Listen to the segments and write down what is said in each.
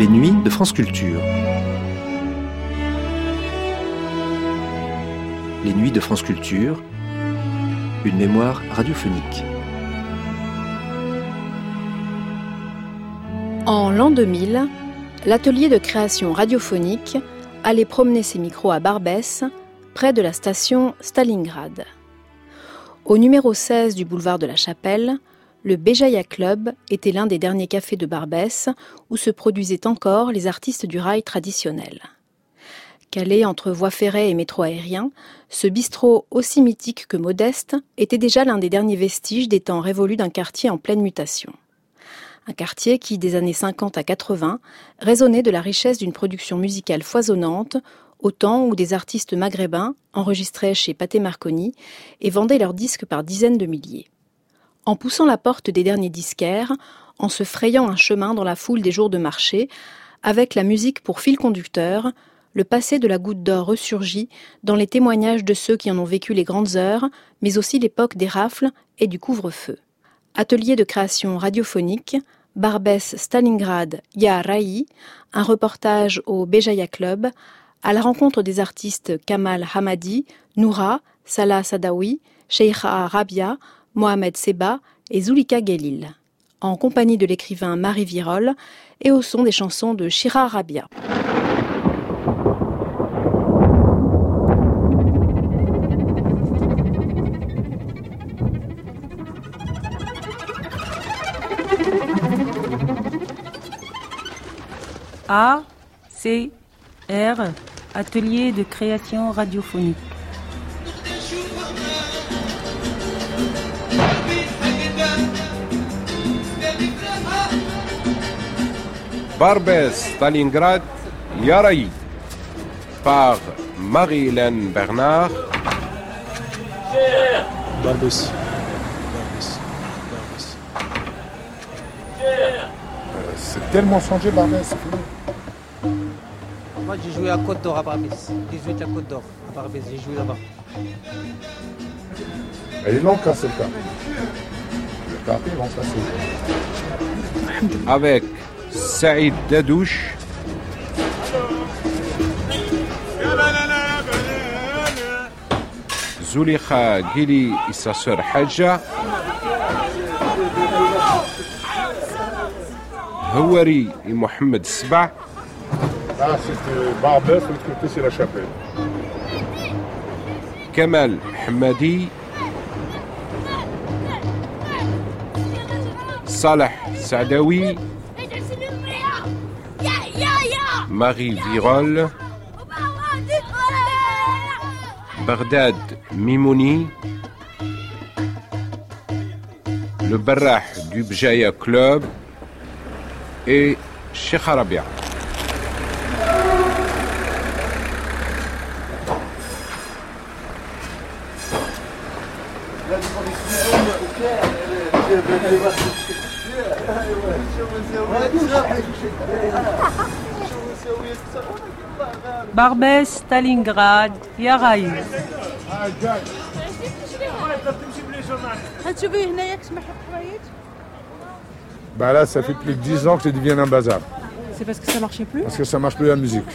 Les nuits de France Culture. Les nuits de France Culture, une mémoire radiophonique. En l'an 2000, l'atelier de création radiophonique allait promener ses micros à Barbès, près de la station Stalingrad. Au numéro 16 du boulevard de la Chapelle, le Béjaïa Club était l'un des derniers cafés de Barbès où se produisaient encore les artistes du rail traditionnel. Calé entre voies ferrées et métro aérien, ce bistrot aussi mythique que modeste était déjà l'un des derniers vestiges des temps révolus d'un quartier en pleine mutation. Un quartier qui, des années 50 à 80, résonnait de la richesse d'une production musicale foisonnante, au temps où des artistes maghrébins enregistraient chez Pathé Marconi et vendaient leurs disques par dizaines de milliers. En poussant la porte des derniers disquaires, en se frayant un chemin dans la foule des jours de marché, avec la musique pour fil conducteur, le passé de la Goutte d'Or ressurgit dans les témoignages de ceux qui en ont vécu les grandes heures, mais aussi l'époque des rafles et du couvre-feu. Atelier de création radiophonique, Barbès Stalingrad Ya Rai, un reportage au Béjaïa Club, à la rencontre des artistes Kamal Hamadi, Noura, Salah Sadawi, Sheikha Rabia, Mohamed Seba et Zulika Gelil, en compagnie de l'écrivain Marie Virol et au son des chansons de Shira Rabia. ACR, Atelier de création radiophonique. Barbès Stalingrad Ya Rai par Marie-Hélène Bernard. Barbès. C'est tellement changé Barbès, c'est fini. Moi j'ai joué à Côte d'Or à Barbès. 18 à Côte d'Or à Barbès, j'ai joué là-bas. Elle est longue quand c'est le cas. Le quartier est long passé. Avec Saïd Dadouche, Zulika Gili et sa sœur Hadja, Houari et Mohamed Sba. Là c'était Barbès, l'autre côté c'est la Chapelle. Kamal Hamadi, Salah Sadawi, Marie Virol, Bagdad Mimouni, le Barrah du Béjaïa Club et Sheikha Rabia. Barbès Stalingrad Ya Rai. Bah là ça fait plus de 10 ans que je deviens un bazar. C'est parce que ça marchait plus? Parce que ça marche plus la musique.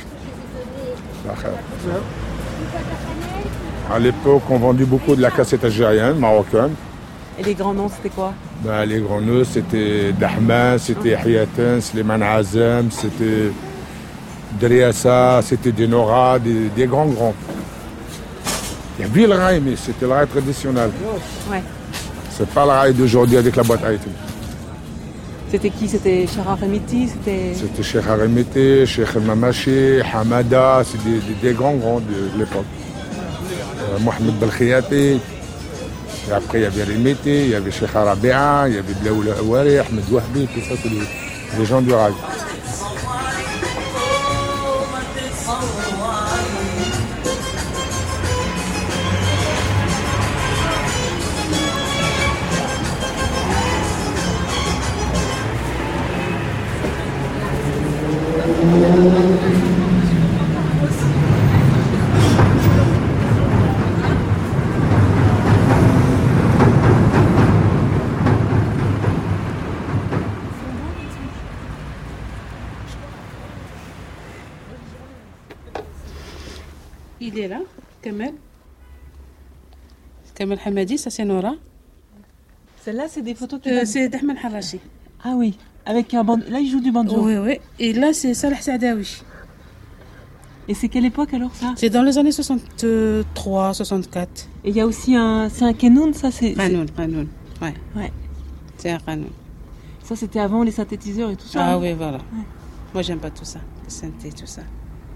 À l'époque, on vendait beaucoup de la cassette algérienne, marocaine. Et les grands noms, c'était quoi? Ben, les grands noms, c'était Dahman, c'était Hiyaten, Slimane Azam, c'était Driassa, c'était Denora, des grands. Il y avait le rail, mais c'était le rail traditionnel. Ouais. C'est pas le rail d'aujourd'hui avec la boîte à rythme. C'était qui? C'était Cheikh Remiti? C'était Cheikh Remiti, Cheikh Mamachi, Hamada, c'est des grands de l'époque. Mohamed Belkhiati. Et après, il y avait Remiti, il y avait Cheikh Rabia, il y avait Blaoula Awari, Ahmed Wahbi, tout ça, c'est les gens du rail. il est là, Kamel. Kamel Hamadi, ça c'est Nora. Celle-là, c'est des photos que c'est Ahmed Harachi. Ah oui, avec un banjo. Là, il joue du banjo. Oui, oui. Et là, c'est Salah Saadawi. Et c'est quelle époque alors ça? C'est dans les années 63, 64. Et il y a aussi c'est un kenoun, ça c'est... Qanoun, ouais. C'est un qanoun. Ça, c'était avant les synthétiseurs et tout ça. Ah oui, voilà. Ouais. Moi, j'aime pas tout ça, les synthés, tout ça.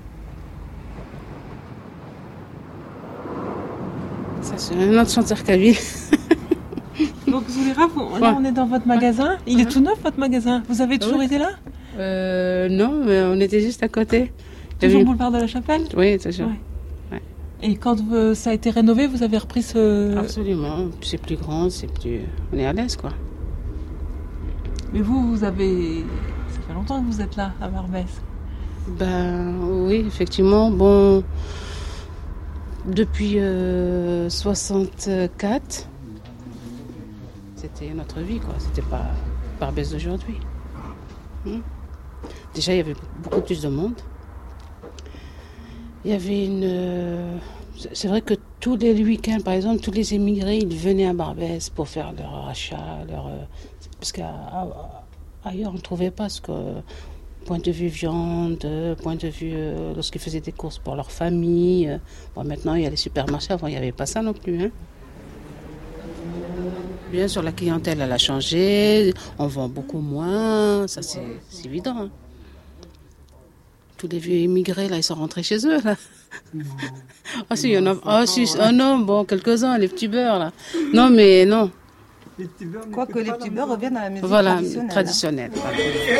Ça, c'est un autre chanteur kabyle. Donc, Zoulira, là, on est dans votre magasin. Il est tout neuf, votre magasin. Vous avez toujours été là? Non, mais on était juste à côté. Toujours boulevard de la Chapelle? Oui, toujours. Ouais. Et quand ça a été rénové, vous avez repris ce... Absolument. C'est plus grand, on est à l'aise, quoi. Mais vous avez... Ça fait longtemps que vous êtes là, à Barbès. Ben oui, effectivement. Bon, depuis 64, c'était notre vie, quoi. C'était pas Barbès d'aujourd'hui. Déjà, il y avait beaucoup plus de monde. Il y avait c'est vrai que tous les week-ends, par exemple, tous les émigrés, ils venaient à Barbès pour faire leur achat, parce qu'ailleurs, on ne trouvait pas ce que... Point de vue viande, point de vue lorsqu'ils faisaient des courses pour leur famille. Bon, maintenant, il y a les supermarchés. Avant, il n'y avait pas ça non plus. Hein. Bien sûr, la clientèle, elle a changé. On vend beaucoup moins. Ça, c'est évident. Hein. Tous les vieux immigrés, là, ils sont rentrés chez eux, là. Ah si, il y en a... Ah non, bon, quelques-uns, les petits beurres, là. Non, mais non. Quoique les petits beurres reviennent à la musique traditionnelle. Voilà.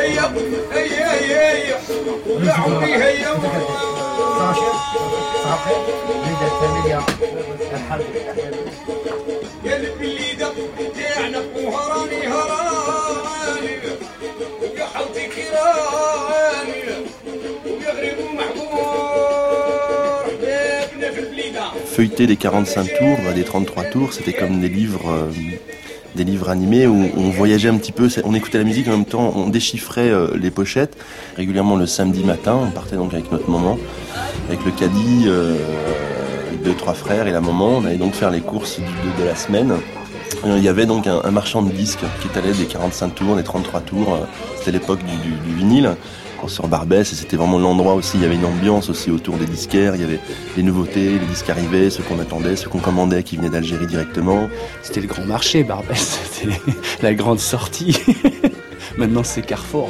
Feuilleter des 45 tours, des 33 tours, c'était comme des livres animés où on voyageait un petit peu, on écoutait la musique en même temps, on déchiffrait les pochettes. Régulièrement le samedi matin, on partait donc avec notre maman, avec le caddie, 2-3 frères et la maman, on allait donc faire les courses de la semaine. Et il y avait donc un marchand de disques qui étalait des 45 tours, des 33 tours, c'était l'époque du vinyle. Sur Barbès, et c'était vraiment l'endroit aussi, il y avait une ambiance aussi autour des disquaires, il y avait les nouveautés, les disques arrivés, ceux qu'on attendait, ceux qu'on commandait qui venaient d'Algérie directement. C'était le grand marché, Barbès, c'était la grande sortie. Maintenant c'est Carrefour.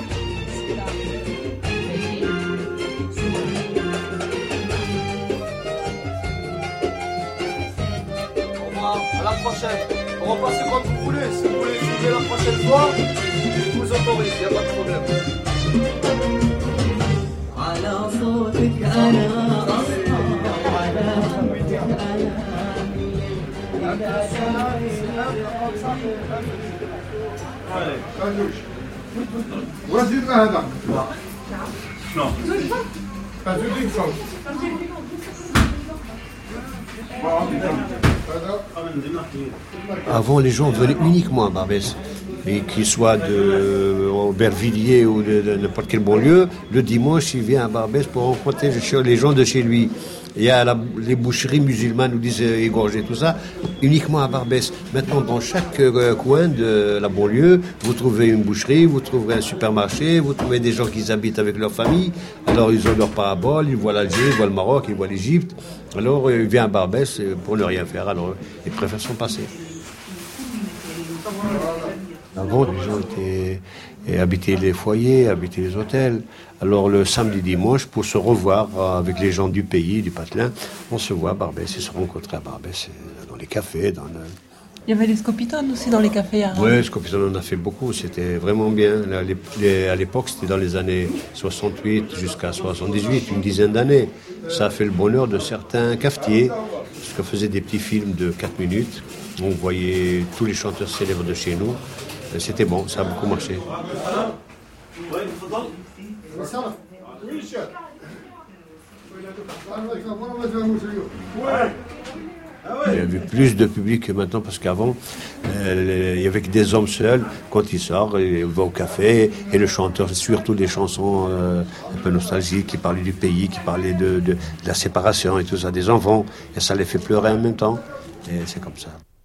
À la prochaine. On va passer comme vous voulez. Si vous voulez jouer la prochaine fois, je vous autorise, il n'y a pas de problème. وزيدنا هذا شنو؟ تزيدين صوت Avant, les gens venaient uniquement à Barbès. Et qu'ils soient de Aubervilliers ou de n'importe quelle banlieue, le dimanche, il vient à Barbès pour rencontrer les gens de chez lui. Il y a les boucheries musulmanes, nous disent égorger, tout ça, uniquement à Barbès. Maintenant, dans chaque coin de la banlieue, vous trouvez une boucherie, vous trouverez un supermarché, vous trouvez des gens qui habitent avec leur famille. Alors, ils ont leur parabole, ils voient l'Algérie, ils voient le Maroc, ils voient l'Égypte. Alors, ils viennent à Barbès pour ne rien faire. Alors, ils préfèrent s'en passer. Avant, les gens habitaient les foyers, habitaient les hôtels. Alors le samedi, dimanche, pour se revoir avec les gens du pays, du patelin, on se voit à Barbès. Ils se rencontraient à Barbès, dans les cafés. Il y avait les scopitones aussi dans les cafés arabes. Oui, scopitones, on en a fait beaucoup. C'était vraiment bien. À l'époque, c'était dans les années 68 jusqu'à 78, une dizaine d'années. Ça a fait le bonheur de certains cafetiers, parce qu'on faisait des petits films de 4 minutes. On voyait tous les chanteurs célèbres de chez nous. C'était bon, ça a beaucoup marché. Il y avait plus de public que maintenant, parce qu'avant, il y avait que des hommes seuls. Quand il sort, il va au café, et le chanteur, surtout des chansons un peu nostalgiques, qui parlaient du pays, qui parlaient de la séparation et tout ça, des enfants. Et ça les fait pleurer en même temps. Et c'est comme ça.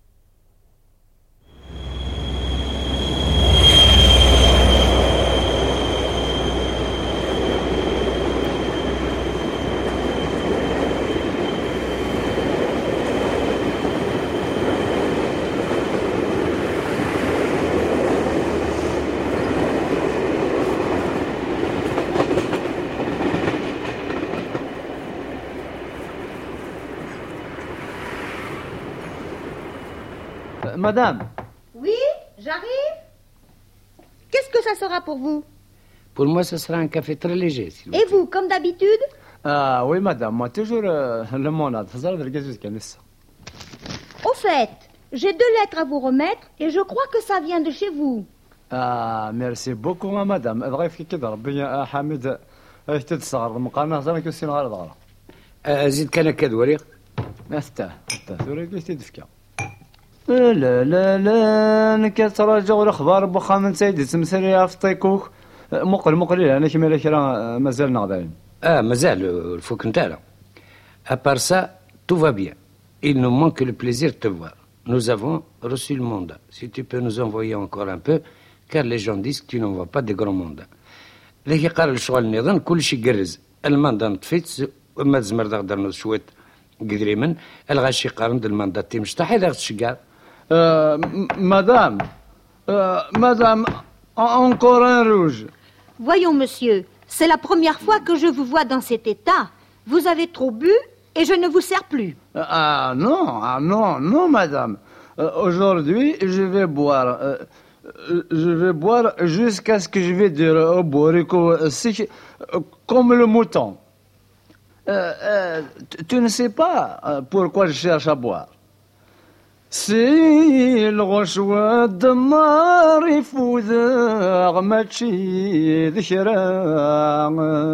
Madame. Oui, j'arrive. Qu'est-ce que ça sera pour vous? Pour moi, ce sera un café très léger. Et vous, comme d'habitude? Ah oui, madame, moi toujours le monade. Au fait, j'ai 2 lettres à vous remettre et je crois que ça vient de chez vous. Ah, merci beaucoup, madame. حامد تتصغر مقارنة زعما كنسين غير ضغرة. زيد كان كدوري. ما فتح ثوري كيستي دفكا. لا لا لا نكتراجع الاخبار بوخا من سيدي تمسري افطيكوك مقل انا كيما راه مازال نغداين. مازال الفوك نتاعنا. À part ça, tout va bien. Il nous manque le plaisir de te voir. Nous avons reçu le mandat. Si tu peux nous envoyer encore un peu, car les gens disent que tu n'envoies pas de grands mandats. اللي قال الشغل النظام كل شيء قرز. الماندا نطفيت وما تزمر تقدر شويه قدريمن الغاشي قارن الماندا تيمش تاع حيدر تشقار. Madame, encore un rouge. Voyons, monsieur, c'est la première fois que je vous vois dans cet état. Vous avez trop bu et je ne vous sers plus. Non, madame. Aujourd'hui, je vais boire jusqu'à ce que je vais dire au borico, comme le mouton. Tu ne sais pas pourquoi je cherche à boire. سي الغشوة الدمار يفوذ غمتشي ذكرى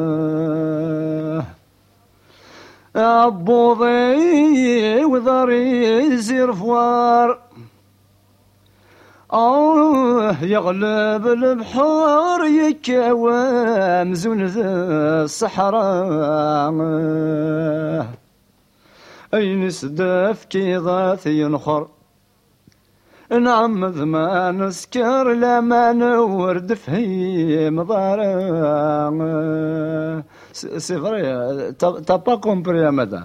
عبوضي وضري زرفوار يغلب البحر يكوى مزون الصحراء أين سدف كيضاث ينخر نعم ذما نسكر لما نورد فهيم ضارع سي فري تا با كومبري يا مدام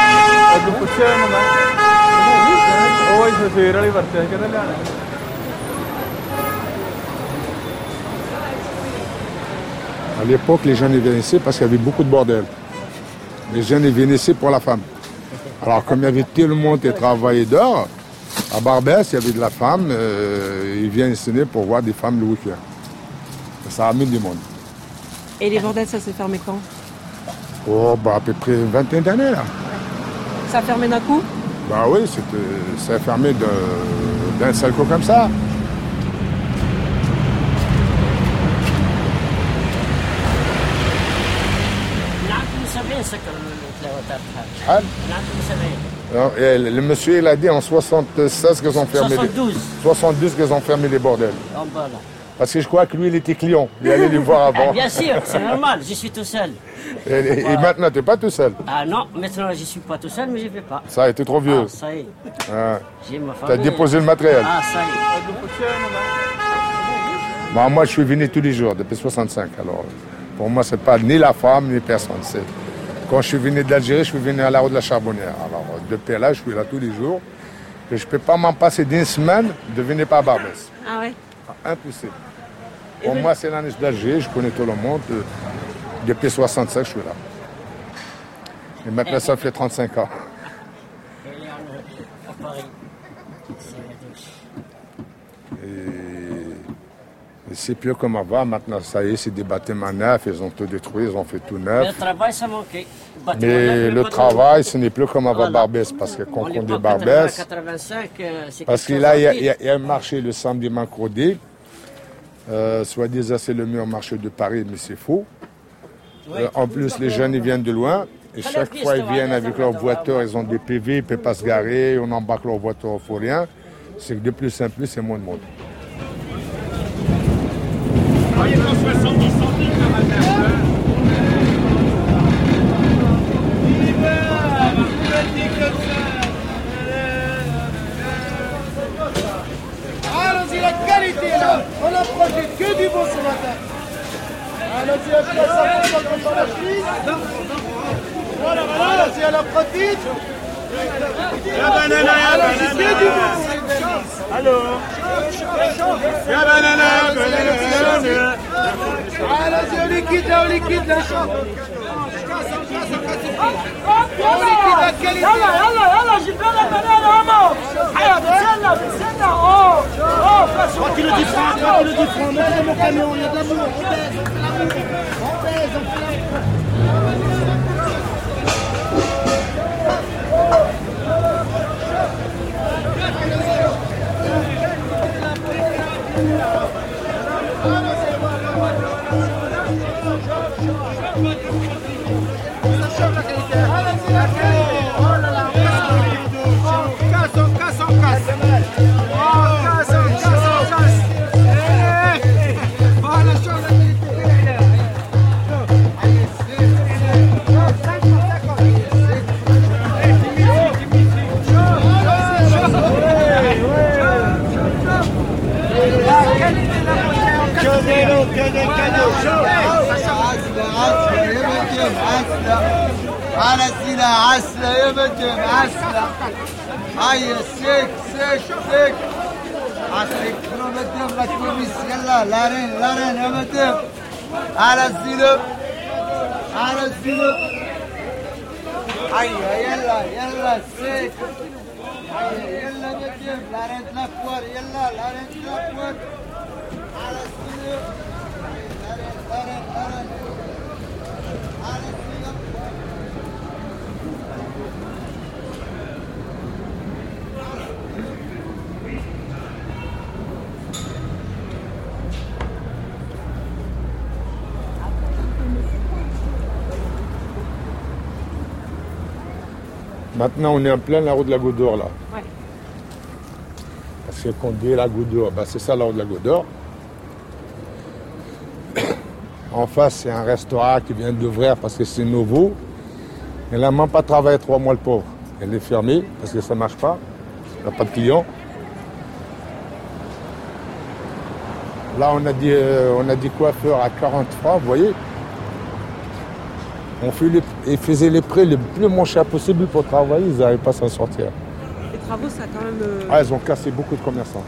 À l'époque, les gens y venaient ici parce qu'il y avait beaucoup de bordel. Les gens y venaient ici pour la femme. Alors, comme il y avait tout le monde qui travaillait dehors, à Barbès, il y avait de la femme, ils viennent ici pour voir des femmes le week-end. Ça ramène du monde. Et les bordels, ça s'est fermé quand? Oh, à peu près une vingtaine d'années, là. Ça a fermé d'un coup? Oui, ça a fermé d'un seul coup comme ça. Non, le monsieur il a dit en 76 qu'ils ont fermé 72 qu'ils ont fermé les bordels. Parce que je crois que lui il était client, il allait les voir avant. Bien sûr, c'est normal, je suis tout seul. Et maintenant tu n'es pas tout seul. Ah non, maintenant je ne suis pas tout seul, mais je ne vais pas. Ça y est, tu es trop vieux. Ah, ça y est. J'ai ma famille. Tu as déposé le matériel. Ah, ça y est. Moi je suis venu tous les jours depuis 65, alors pour moi c'est pas ni la femme ni personne. Quand je suis venu d'Algérie, je suis venu à la route de la Charbonnière. Alors, depuis là, je suis là tous les jours. Et je ne peux pas m'en passer d'une semaine de venir pas à Barbès. Ah ouais? Impossible. Pour moi, c'est la niche d'Alger. Je connais tout le monde. Depuis 65, je suis là. Et maintenant, ça fait 35 ans. Et c'est plus comme avant. Maintenant, ça y est, c'est des bâtiments neufs. Ils ont tout détruit, ils ont fait tout neuf. Le travail, ça manquait. Mais le travail, ce n'est plus comme avant Barbès. Parce que quand on dit Barbès, parce que là, il y a un marché le samedi mercredi. Soi-disant, c'est le meilleur marché de Paris, mais c'est faux. En plus, les jeunes ils viennent de loin. Et chaque fois, ils viennent avec leur voiture, ils ont des PV, ils ne peuvent pas se garer, on embarque leur voiture, il ne faut rien. C'est que de plus en plus, c'est moins de monde. Allons-y, la qualité là, on n'en profite que du bon ce matin. Allons-y, à la contre la chemise. Voilà, allons-y, à la profite. Ya banana, ya banana. Allô. Ya banana, banana. Allons-y, on liquide la chambre. يلا يلا جبنا لنا بنانا امو حيا بسنا اوه quand il le dit franc mettez mon camion il y a de l'amour on baise عسلة عسلة يا مدام عسلة هيا سيك عسلك يا مدام ما تلبس يلا لارين يا مدام على الزلب هيا يلا سيك هيا يلا مدام لارين تلفور يلا لارين تلفور على الزلب لارين على الزلب Maintenant, on est en plein la route de la Goutte d'Or, là. Ouais. Parce qu'on dit la Goutte d'Or, c'est ça la route de la Goutte d'Or. En face, c'est un restaurant qui vient d'ouvrir parce que c'est nouveau. Elle n'a même pas travaillé 3 mois, le pauvre. Elle est fermée parce que ça ne marche pas. Il n'y a pas de clients. Là, on a dit coiffeur à 40 francs, vous voyez. Ils faisaient les prix les plus moins chers possible pour travailler, ils n'arrivaient pas à s'en sortir. Les travaux, ça a quand même... Ils ont cassé beaucoup de commerçants.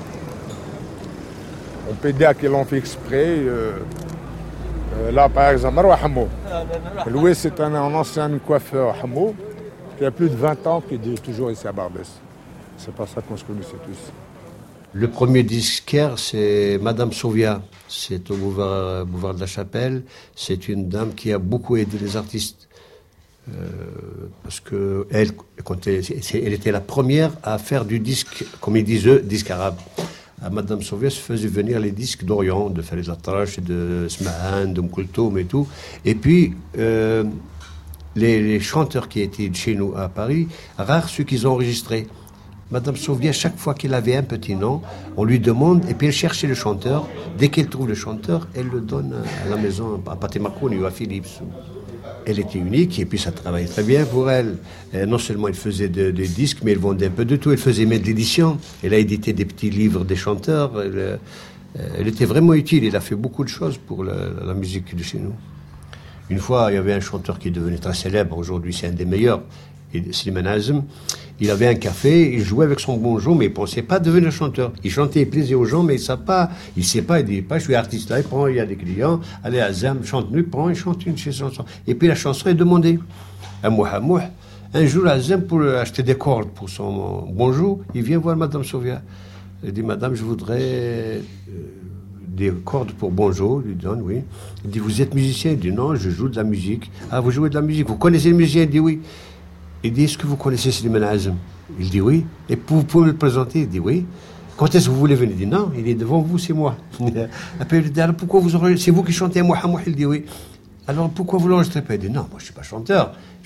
On peut dire qu'ils l'ont fait exprès. Là, par exemple, Marwa Hamou. Louis, c'est un ancien coiffeur Hamou qui a plus de 20 ans, qui est toujours ici à Barbès. C'est pas ça qu'on se connaissait tous. Le premier disquaire, c'est Madame Sauvia. C'est au boulevard de la Chapelle. C'est une dame qui a beaucoup aidé les artistes. Parce que elle était la première à faire du disque, comme ils disent eux, disque arabe. Madame Sauvia se faisait venir les disques d'Orient, de Farid Atrache, de Smahan, de Mkultoum et tout. Et puis, les chanteurs qui étaient de chez nous à Paris, rares ceux qu'ils ont enregistrés. Madame Sauvia, chaque fois qu'elle avait un petit nom, on lui demande, et puis elle cherchait le chanteur. Dès qu'elle trouve le chanteur, elle le donne à la maison, à Patemakoun ou à Philips. Elle était unique, et puis ça travaillait très bien pour elle. Non seulement elle faisait des disques, mais elle vendait un peu de tout. Elle faisait même de l'édition. Elle a édité des petits livres des chanteurs. Elle était vraiment utile. Elle a fait beaucoup de choses pour la musique de chez nous. Une fois, il y avait un chanteur qui est devenu très célèbre. Aujourd'hui, c'est un des meilleurs. Slimane Azem, il avait un café, il jouait avec son bonjour, mais il ne pensait pas devenir chanteur. Il chantait, il plaisait aux gens, mais il ne sait pas, il dit pas, je suis artiste là, il prend, il y a des clients, allez Azem, chante lui, prend, il chante une chanson. Et puis la chanson est demandée. Un jour, Azem, pour acheter des cordes pour son bonjour, il vient voir Madame Sauvia. Il dit, Madame, je voudrais des cordes pour bonjour, il lui donne, oui. Il dit, vous êtes musicien? Il dit, non, je joue de la musique. Ah, vous jouez de la musique, vous connaissez le musicien? Il dit, oui. Il dit, est-ce que vous connaissez Slimane Azem? Il dit oui. Et vous pouvez me le présenter? Il dit oui. Quand est-ce que vous voulez venir? Il dit non, il est devant vous, c'est moi. Après, il dit, alors pourquoi c'est vous qui chantez Mouhamou? Il dit oui. Alors pourquoi vous l'enregistrez pas? Il dit non, moi je ne suis pas chanteur, je ne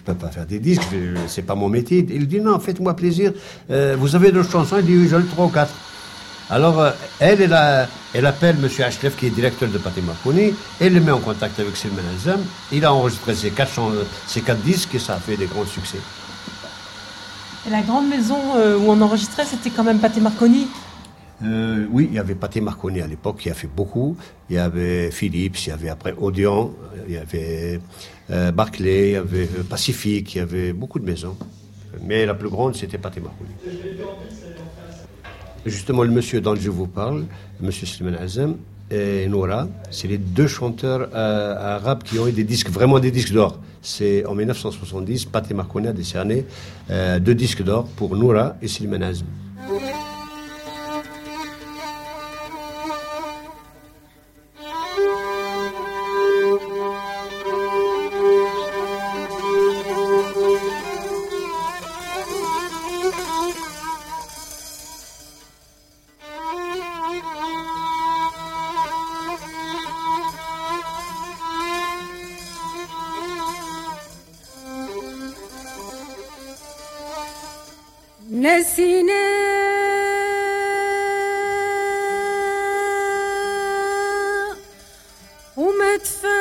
peux pas faire des disques, c'est pas mon métier. Il dit non, faites-moi plaisir. Vous avez d'autres chansons? Il dit oui, j'en ai 3 ou 4. Alors, elle appelle M. Ashlef, qui est directeur de Pathé Marconi, et le met en contact avec Silman Azam. Il a enregistré ces 4 disques et ça a fait des grands succès. Et la grande maison où on enregistrait, c'était quand même Pathé Marconi? Oui, il y avait Pathé Marconi à l'époque qui a fait beaucoup. Il y avait Philips, il y avait après Odeon, il y avait Barclay, il y avait Pacifique, il y avait beaucoup de maisons. Mais la plus grande, c'était Pathé Marconi. Justement, le monsieur dont je vous parle, M. Silman Azam et Noura, c'est les 2 chanteurs arabes qui ont eu des disques, vraiment des disques d'or. C'est en 1970, Pathé Marconi a décerné 2 disques d'or pour Noura et Silman Azam. نسينا وما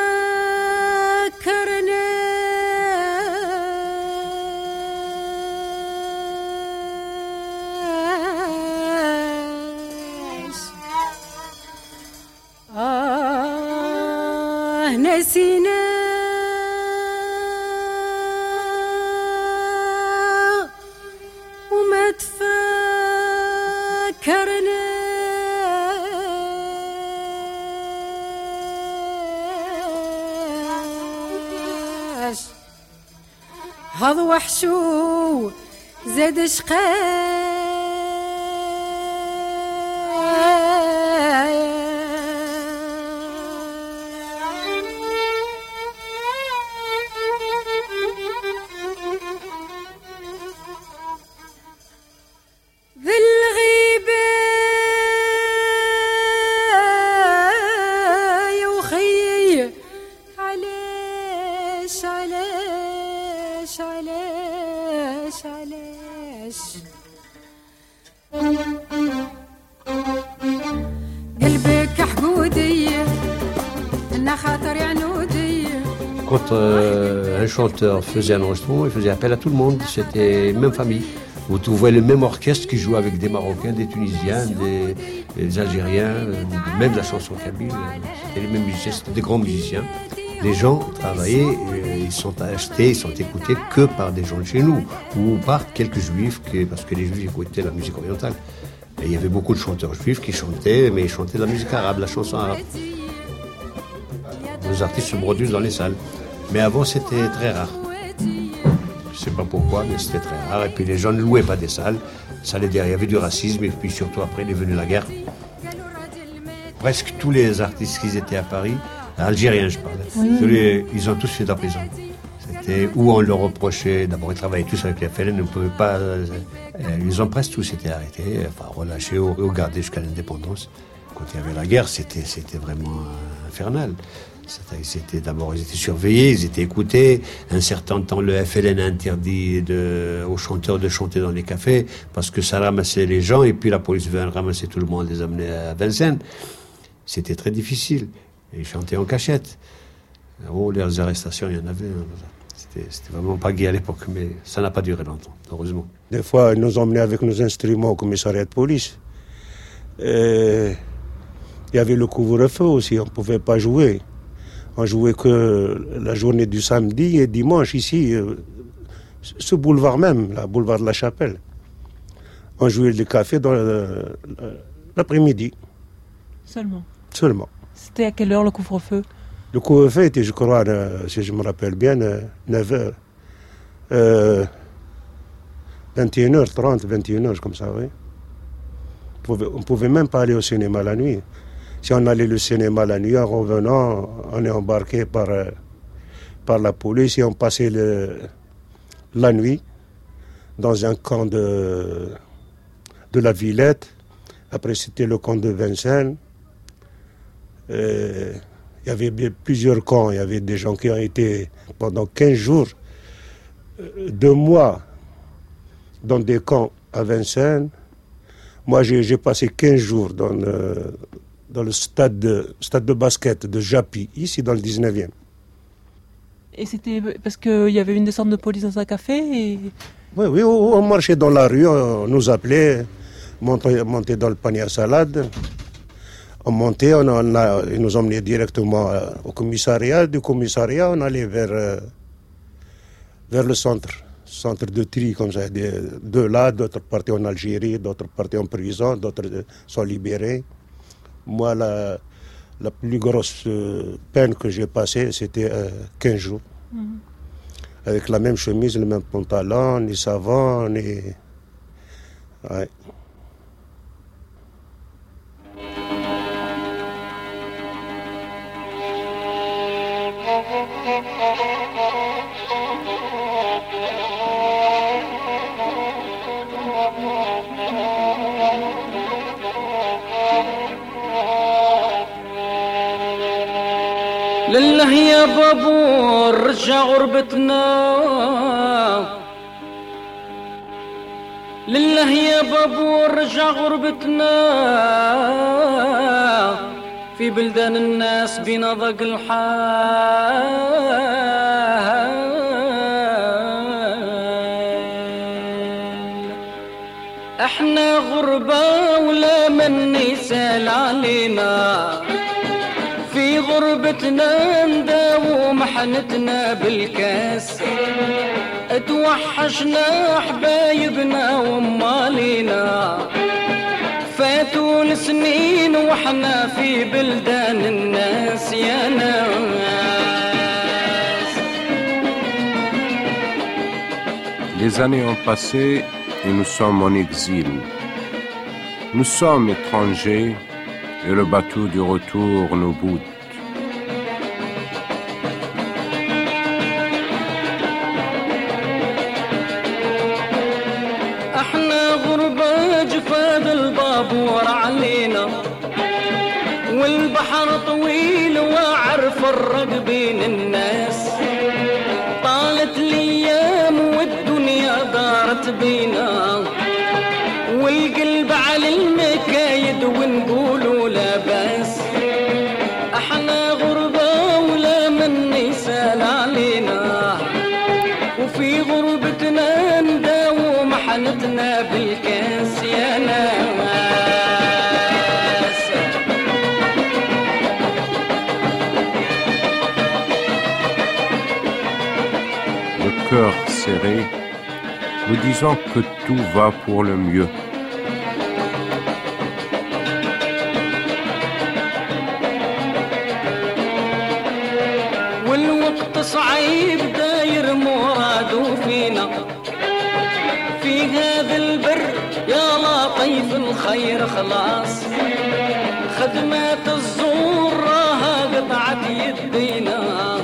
تفكرناش نسينا تفكرناش هذا وحشو زاد شقاش Quand un chanteur faisait un enregistrement, il faisait appel à tout le monde, c'était la même famille. Vous trouvez le même orchestre qui jouait avec des Marocains, des Tunisiens, des Algériens, même la chanson kabyle, c'était les mêmes musiciens, c'était des grands musiciens. Les gens travaillaient, ils sont achetés, ils sont écoutés que par des gens de chez nous, ou par quelques juifs, parce que les juifs écoutaient la musique orientale. Et il y avait beaucoup de chanteurs juifs qui chantaient, mais ils chantaient la musique arabe, la chanson arabe. Les artistes se produisent dans les salles. Mais avant, c'était très rare. Je ne sais pas pourquoi, mais c'était très rare. Et puis les gens ne louaient pas des salles. Ça allait dire, il y avait du racisme, et puis surtout après, il est venu la guerre. Presque tous les artistes qui étaient à Paris, algériens je parle, ils ont tous fait de la prison. C'était où on leur reprochait, d'abord ils travaillaient tous avec les FLN, ils ne pouvaient pas... ils ont presque tous été arrêtés, enfin relâchés ou gardés jusqu'à l'indépendance. Quand il y avait la guerre, c'était vraiment infernal. D'abord, ils étaient surveillés, ils étaient écoutés. Un certain temps, le FLN a interdit aux chanteurs de chanter dans les cafés parce que ça ramassait les gens et puis la police venait ramasser tout le monde, les amener à Vincennes. C'était très difficile. Et ils chantaient en cachette. Oh, les arrestations, il y en avait. C'était vraiment pas gai à l'époque, mais ça n'a pas duré longtemps, heureusement. Des fois, ils nous emmenaient avec nos instruments au commissariat de police. Et il y avait le couvre-feu aussi, on ne pouvait pas jouer. On jouait que la journée du samedi et dimanche ici, ce boulevard même, le boulevard de la Chapelle. On jouait le café dans l'après-midi. Seulement. C'était à quelle heure le couvre-feu? Le couvre-feu était, je crois, si je me rappelle bien, 9h. 21h30, 21h, comme ça, oui. On ne pouvait même pas aller au cinéma la nuit. Si on allait au cinéma la nuit, en revenant, on est embarqué par la police et on passait la nuit dans un camp de la Villette. Après, c'était le camp de Vincennes. Il y avait plusieurs camps. Il y avait des gens qui ont été pendant 15 jours 2 mois dans des camps à Vincennes. Moi, j'ai passé 15 jours dans le stade de basket de Japy, ici dans le 19e. Et c'était parce qu'il y avait une descente de police dans un café et... Oui, on marchait dans la rue, on nous appelait, montait dans le panier à salade. On montait, ils nous emmenaient directement au commissariat. Du commissariat, on allait vers le centre de tri, comme ça. De là, d'autres partaient en Algérie, d'autres partaient en prison, d'autres sont libérés. Moi, la plus grosse peine que j'ai passée, c'était 15 jours. Avec la même chemise, le même pantalon, ni savon, ni... Ouais. لله يا بابور رجع غربتنا لله يا بابور رجع غربتنا في بلدان الناس بنا ضاق الحال احنا غربة ولا من يسال علينا في غربتنا نداوو محنتنا بالكاس اتوحشنا حبايبنا ومالينا فاتوا السنين وحنا في بلدان الناس يا ناس. Les années ont passé et nous sommes en exil. Nous sommes étrangers et le bateau du retour nous boude. احنا غربة جفاد البابور علينا والبحر طويل واعرف الرق بين الناس طالت الايام والدنيا دارت بينا والقلب على المكايد ونقولوا لا باس احنا غربة ولا من يسال علينا وفي غربتنا نداوو محنتنا بالكاس يا ناس. Le cœur serré, nous disons que tout va pour le mieux. والوقت صعيب داير مراده فينا في هذا البر يا لطيف الخير خلاص خدمات الزور راها قطعت يدينا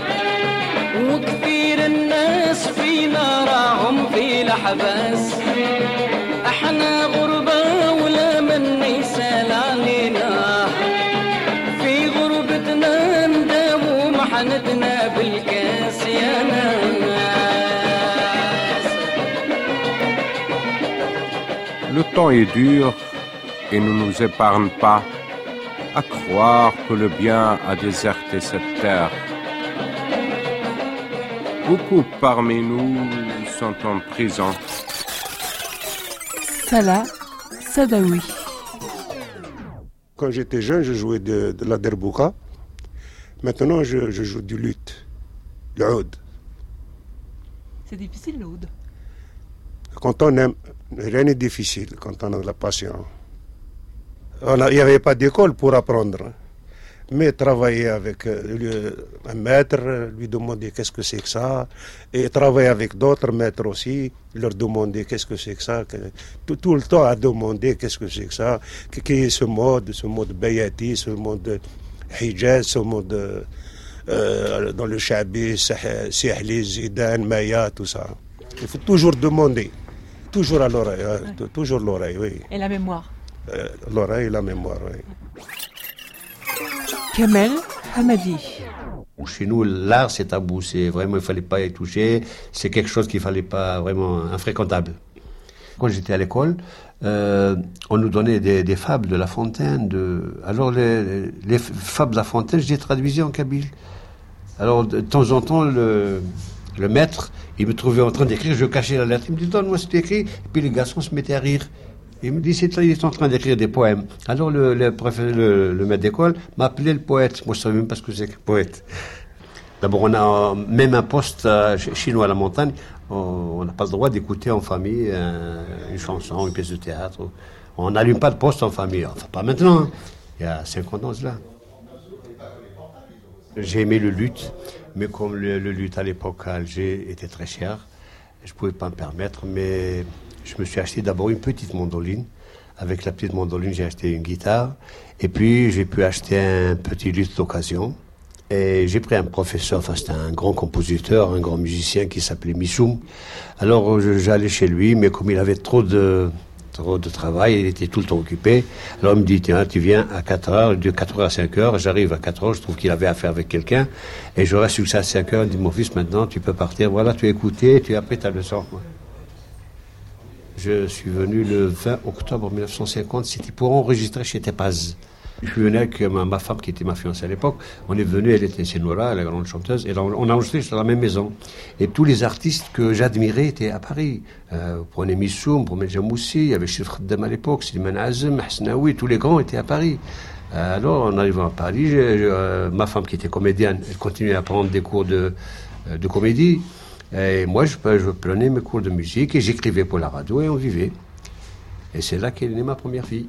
وكثير الناس فينا راهم في لحباس احنا غربة ولا من يسال علينا في غربتنا نداوو محنتنا بالكاس يا ناس. Le temps est dur et ne nous épargne pas à croire que le bien a déserté cette terre. Beaucoup parmi nous sont en prison. Salah Sadawi. Quand j'étais jeune, je jouais de la derbouka. Maintenant, je joue du luth, le oud. C'est difficile le oud. Quand on aime, rien n'est difficile quand on a de la passion. Il n'y avait pas d'école pour apprendre. Mais travailler avec un maître, lui demander qu'est-ce que c'est que ça, et travailler avec d'autres maîtres aussi, leur demander qu'est-ce que c'est que ça, tout le temps à demander qu'est-ce que c'est que ça, qui est ce mode bayati, ce mode hijaz, ce mode dans le shabi, sihli, zidan, maya, tout ça. Il faut toujours demander, toujours à l'oreille, toujours l'oreille, oui. Et la mémoire. L'oreille et la mémoire, oui. Kamel Hamadi. Chez nous, l'art, c'est tabou. C'est vraiment, il fallait pas y toucher. C'est quelque chose qu'il fallait pas vraiment infréquentable. Quand j'étais à l'école, on nous donnait des fables de La Fontaine. Alors, les fables de La Fontaine, je les traduisais en kabyle. Alors, de temps en temps, le maître, il me trouvait en train d'écrire, je cachais la lettre. Il me dit, donne-moi ce que tu écris. Et puis, les garçons se mettaient à rire. Il me dit, il est en train d'écrire des poèmes. Alors, le maître d'école m'appelait le poète. Moi, je savais même pas ce que c'est que poète. D'abord, on a même un poste chez nous à la montagne. On n'a pas le droit d'écouter en famille une chanson, une pièce de théâtre. On n'allume pas de poste en famille. Enfin, pas maintenant. Hein. Il y a 50 ans, cela. J'ai aimé le luth, mais comme le luth à l'époque à Alger était très cher, je ne pouvais pas me permettre, mais je me suis acheté d'abord une petite mandoline. Avec la petite mandoline, j'ai acheté une guitare. Et puis, j'ai pu acheter un petit luth d'occasion. Et j'ai pris un professeur, enfin c'était un grand compositeur, un grand musicien qui s'appelait Missoum. Alors j'allais chez lui, mais comme il avait trop de travail, il était tout le temps occupé. Alors il me dit, tiens, tu viens à 4h, de 4h à 5h, j'arrive à 4h, je trouve qu'il avait affaire avec quelqu'un, et je reste jusqu'à 5h, il dit, mon fils, maintenant tu peux partir, voilà, tu as écouté, tu as appris ta leçon. Je suis venu le 20 octobre 1950, c'était pour enregistrer chez Tepaz. Je suis venu avec ma femme qui était ma fiancée à l'époque. On est venu, elle était Senora, la grande chanteuse, et on a enregistré sur la même maison. Et tous les artistes que j'admirais étaient à Paris. Prenez Missoum, prenez Jamoussi, il y avait Chef Khaddam à l'époque, Slimane Azem, Hasnaoui, tous les grands étaient à Paris. Alors, en arrivant à Paris, ma femme qui était comédienne, elle continuait à prendre des cours de comédie. Et moi, je prenais mes cours de musique et j'écrivais pour la radio et on vivait. Et c'est là qu'est née ma première fille.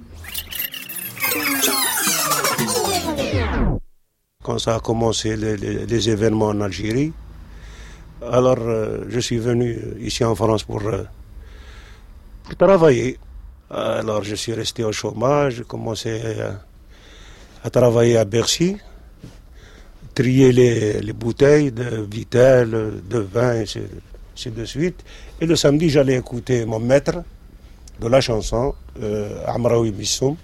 Quand ça a commencé les événements en Algérie, alors je suis venu ici en France pour travailler. Alors je suis resté au chômage, j'ai commencé à travailler à Bercy, trier les bouteilles de Vitel, de vin, et ainsi de suite. Et le samedi, j'allais écouter mon maître de la chanson, Amraoui Missoum.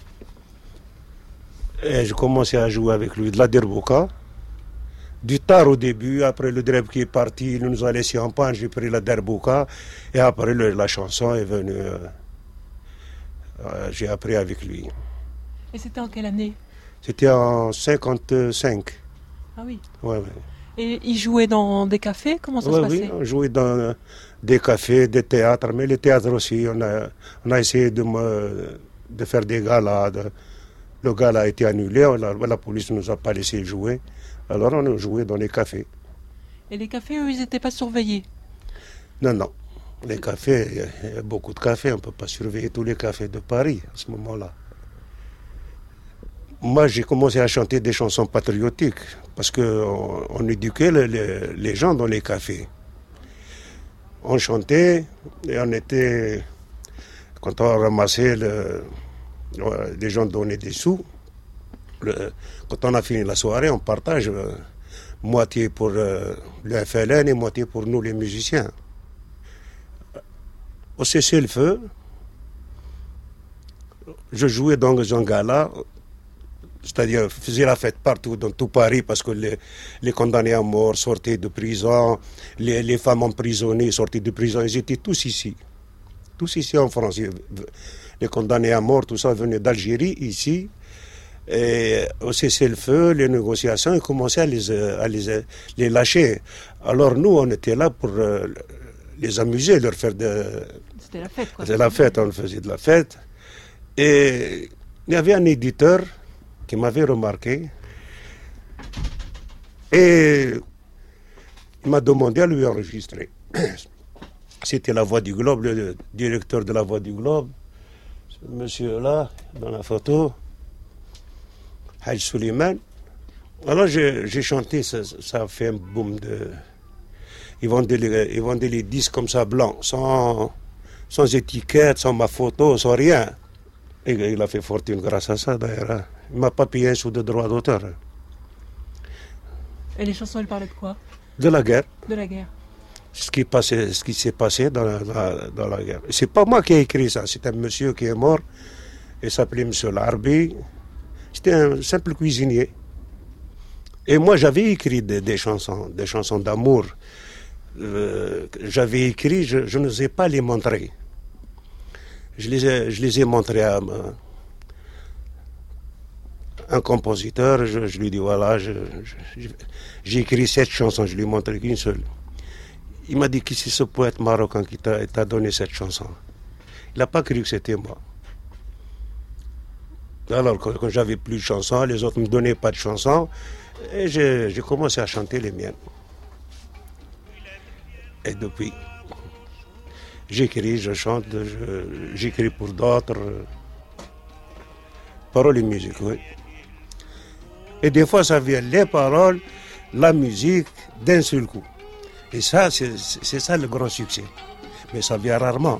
Et je commençais à jouer avec lui de la derbouka. Du tard au début, après le dreb qui est parti, il nous a laissé en panne, j'ai pris la derbouka. Et après, la chanson est venue. J'ai appris avec lui. Et c'était en quelle année? C'était en 55. Ah oui. Ouais. Et il jouait dans des cafés? Comment ça se passait? Oui, on jouait dans des cafés, des théâtres, mais les théâtres aussi. On a essayé de faire des galas. Le gala a été annulé, la police ne nous a pas laissé jouer. Alors on a joué dans les cafés. Et les cafés, eux, ils n'étaient pas surveillés? Non. Les cafés, il y a beaucoup de cafés. On ne peut pas surveiller tous les cafés de Paris à ce moment-là. Moi, j'ai commencé à chanter des chansons patriotiques parce qu'on éduquait les gens dans les cafés. On chantait et on était... Quand on ramassait les gens donnaient des sous. Quand on a fini la soirée, on partage moitié pour le FLN et moitié pour nous, les musiciens. Au cessez-le-feu, je jouais dans un gala, c'est-à-dire faisais la fête partout, dans tout Paris, parce que les condamnés à mort sortaient de prison, les femmes emprisonnées sortaient de prison, ils étaient tous ici en France. Les condamnés à mort, tout ça venait d'Algérie, ici. Et au cessez-le-feu, les négociations, ils commençaient à les lâcher. Alors nous, on était là pour les amuser, leur faire C'était la fête, quoi. C'était la fête, on faisait de la fête. Et il y avait un éditeur qui m'avait remarqué. Et il m'a demandé à lui enregistrer. C'était La Voix du Globe, le directeur de La Voix du Globe. Ce monsieur-là, dans la photo, Haj Suleiman. Alors j'ai chanté, ça a fait un boom de... Ils vendaient les disques comme ça, blancs, sans étiquette, sans ma photo, sans rien. Et il a fait fortune grâce à ça, d'ailleurs. Il ne m'a pas payé un sou de droit d'auteur. Et les chansons, elles parlaient de quoi? De la guerre. De la guerre. Ce qui s'est passé dans la guerre. C'est pas moi qui ai écrit ça, c'est un monsieur qui est mort. Il s'appelait M. Larbi. C'était un simple cuisinier. Et moi, j'avais écrit des chansons d'amour. J'avais écrit, je n'osais pas les montrer. Je les ai montrés à un compositeur. Je lui dis, voilà, j'ai écrit 7 chansons, je lui ai montré qu'une seule. Il m'a dit, qui c'est ce poète marocain qui t'a donné cette chanson? Il n'a pas cru que c'était moi. Alors, quand j'avais plus de chansons, les autres ne me donnaient pas de chansons, et j'ai commencé à chanter les miennes. Et depuis, j'écris, je chante, j'écris pour d'autres. Paroles et musique, oui. Et des fois, ça vient les paroles, la musique, d'un seul coup. Et ça, c'est ça le grand succès. Mais ça vient rarement.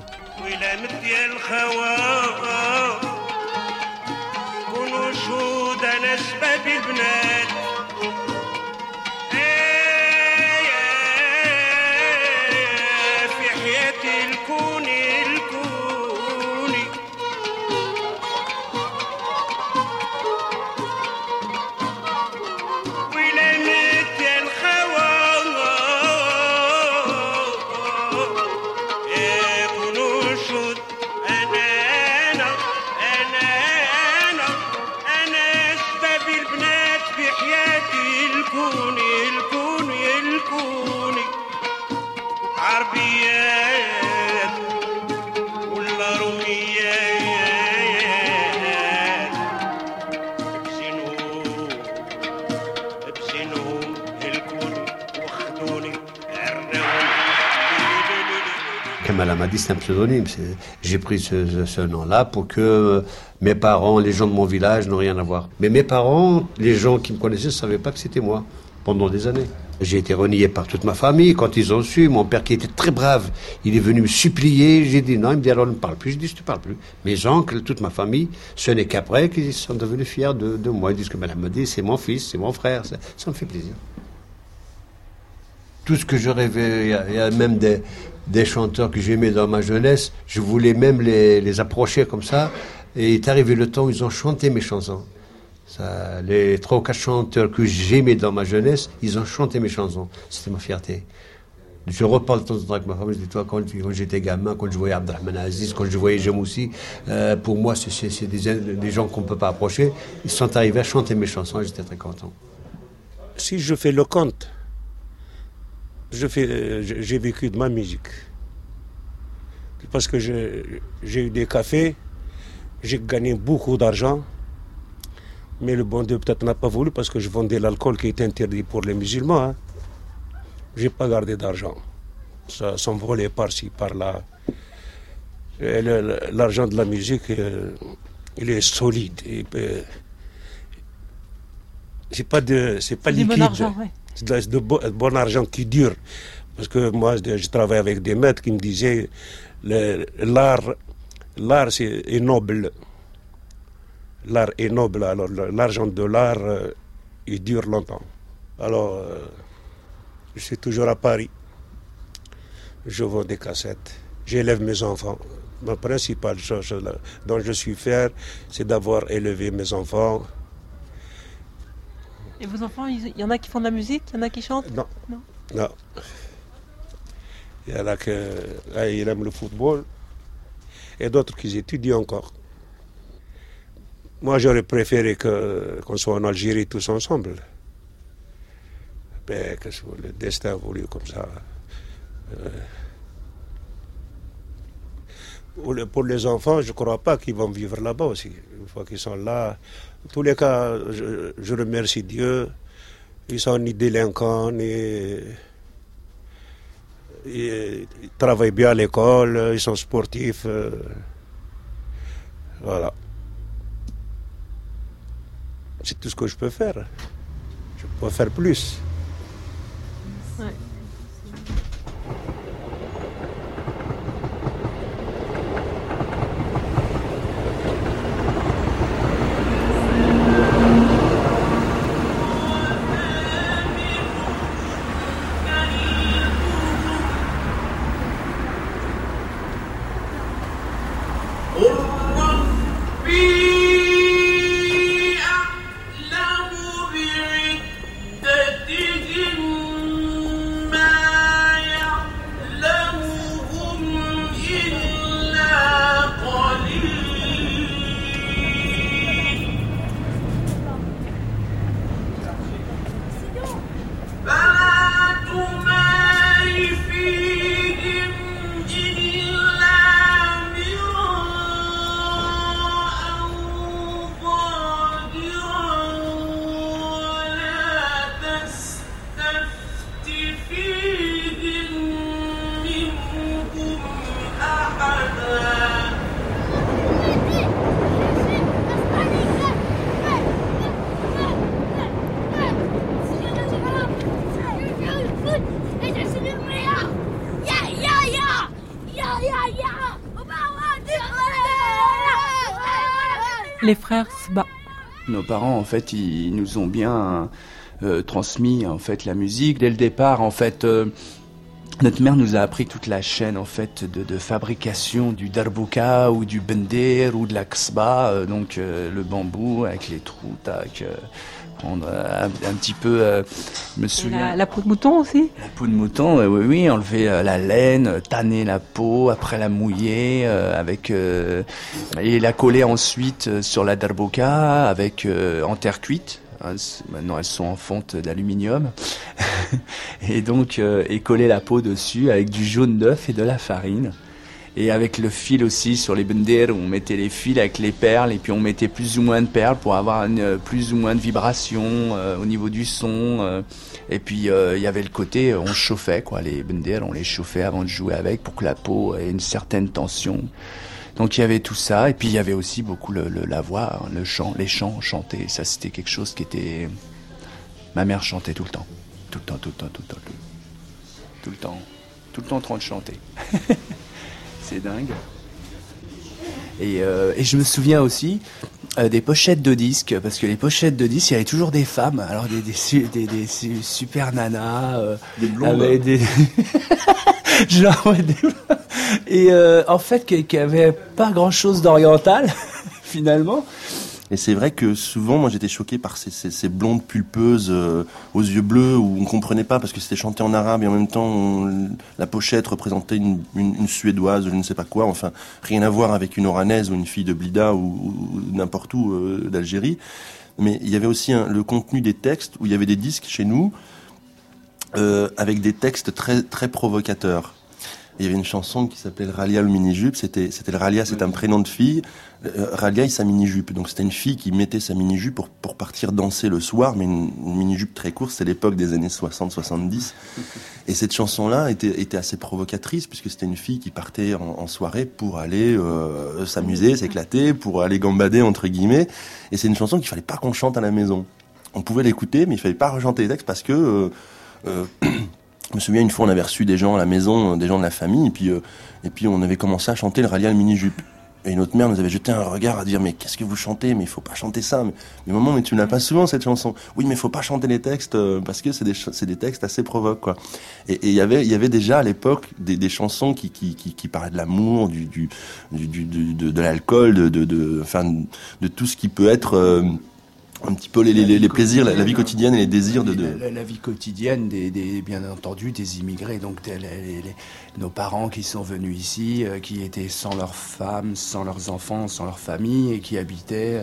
Kamal Hamadi, c'est un pseudonyme. J'ai pris ce nom-là pour que mes parents, les gens de mon village n'ont rien à voir. Mais mes parents, les gens qui me connaissaient, ne savaient pas que c'était moi pendant des années. J'ai été renié par toute ma famille. Quand ils ont su, mon père qui était très brave, il est venu me supplier. J'ai dit non, il me dit alors ne parle plus. Je dis je ne te parle plus. Mes oncles, toute ma famille, ce n'est qu'après qu'ils sont devenus fiers de moi. Ils disent que Kamal Hamadi, c'est mon fils, c'est mon frère. Ça me fait plaisir. Tout ce que je rêvais, il y a même des chanteurs que j'aimais dans ma jeunesse, je voulais même les approcher comme ça. Et il est arrivé le temps où ils ont chanté mes chansons. Ça, les 3 ou 4 chanteurs que j'aimais dans ma jeunesse, ils ont chanté mes chansons. C'était ma fierté. Je reparle de temps en temps avec ma femme, je dis, toi, quand j'étais gamin, quand je voyais Abdelrahman Aziz, quand je voyais Jemoussi, pour moi, c'est des gens qu'on ne peut pas approcher. Ils sont arrivés à chanter mes chansons et j'étais très content. Si je fais le compte, j'ai vécu de ma musique. Parce que j'ai eu des cafés, j'ai gagné beaucoup d'argent, mais le bon Dieu peut-être n'a pas voulu parce que je vendais l'alcool qui est interdit pour les musulmans. Hein. Je n'ai pas gardé d'argent. Ça s'envolait par-ci, par-là. L'argent de la musique, il est solide. C'est pas liquide. Bon argent, ouais. C'est de bon argent qui dure. Parce que moi, je travaille avec des maîtres qui me disaient l'art est noble. L'art est noble. Alors, l'argent de l'art, il dure longtemps. Alors, je suis toujours à Paris. Je vends des cassettes. J'élève mes enfants. Ma principale chose dont je suis fier, c'est d'avoir élevé mes enfants. Et vos enfants, il y en a qui font de la musique, il y en a qui chantent? Non. Il y en a qui aiment le football et d'autres qui étudient encore. Moi, j'aurais préféré qu'on soit en Algérie tous ensemble. Mais que le destin a voulu comme ça. Pour les enfants, je ne crois pas qu'ils vont vivre là-bas aussi. Une fois qu'ils sont là, en tous les cas, je remercie Dieu. Ils sont ni délinquants, ni... Ils travaillent bien à l'école, ils sont sportifs. Voilà. C'est tout ce que je peux faire. Je peux faire plus. Ouais. Les frères Sba. Nos parents, en fait, ils nous ont bien transmis en fait la musique. Dès le départ, en fait, notre mère nous a appris toute la chaîne en fait de fabrication du darbouka ou du bender ou de la ksba, donc le bambou avec les trous, prendre un petit peu, je me souviens. La peau de mouton aussi. La peau de mouton, oui, enlever la laine, tanner la peau, après la mouiller et la coller ensuite sur la darbouka avec en terre cuite. Maintenant elles sont en fonte d'aluminium et donc et coller la peau dessus avec du jaune d'œuf et de la farine. Et avec le fil aussi sur les bender, on mettait les fils avec les perles et puis on mettait plus ou moins de perles pour avoir plus ou moins de vibrations au niveau du son. Et puis il y avait le côté, on chauffait quoi, les bender, on les chauffait avant de jouer avec pour que la peau ait une certaine tension. Donc il y avait tout ça et puis il y avait aussi beaucoup la voix, le chant, les chants chantés. Ça c'était quelque chose qui était... Ma mère chantait tout le temps en train de chanter. C'est dingue. Et je me souviens aussi des pochettes de disques, parce que les pochettes de disques, il y avait toujours des femmes, alors des super nanas, des blondes, avec des genre et en fait qui avaient pas grand chose d'oriental finalement. Et c'est vrai que souvent, moi, j'étais choqué par ces blondes pulpeuses aux yeux bleus où on comprenait pas parce que c'était chanté en arabe et en même temps, la pochette représentait une Suédoise, je ne sais pas quoi. Enfin, rien à voir avec une Oranaise ou une fille de Blida ou n'importe où d'Algérie. Mais il y avait aussi le contenu des textes où il y avait des disques chez nous avec des textes très très provocateurs. Il y avait une chanson qui s'appelait Ralia le mini-jupe. C'était le Ralia, c'est un prénom de fille. Ralia et sa mini-jupe. Donc c'était une fille qui mettait sa mini-jupe pour partir danser le soir, mais une mini-jupe très courte. C'est l'époque des années 60-70. Et cette chanson-là était assez provocatrice puisque c'était une fille qui partait en soirée pour aller s'amuser, s'éclater, pour aller gambader entre guillemets. Et c'est une chanson qu'il fallait pas qu'on chante à la maison. On pouvait l'écouter, mais il fallait pas rechanter les textes parce que je me souviens, une fois, on avait reçu des gens à la maison, des gens de la famille, et puis on avait commencé à chanter le Ralia le mini-jupe. Et notre mère nous avait jeté un regard à dire, mais qu'est-ce que vous chantez? Mais il faut pas chanter ça. Mais maman, mais tu n'as pas souvent cette chanson. Oui, mais il faut pas chanter les textes, parce que c'est des textes assez provoques, quoi. Et il y avait déjà à l'époque des chansons qui parlaient de l'amour, de l'alcool, de tout ce qui peut être, un petit peu les plaisirs, la vie quotidienne et les désirs la vie quotidienne bien entendu des immigrés, donc nos parents qui sont venus ici, qui étaient sans leurs femmes, sans leurs enfants, sans leur famille et qui habitaient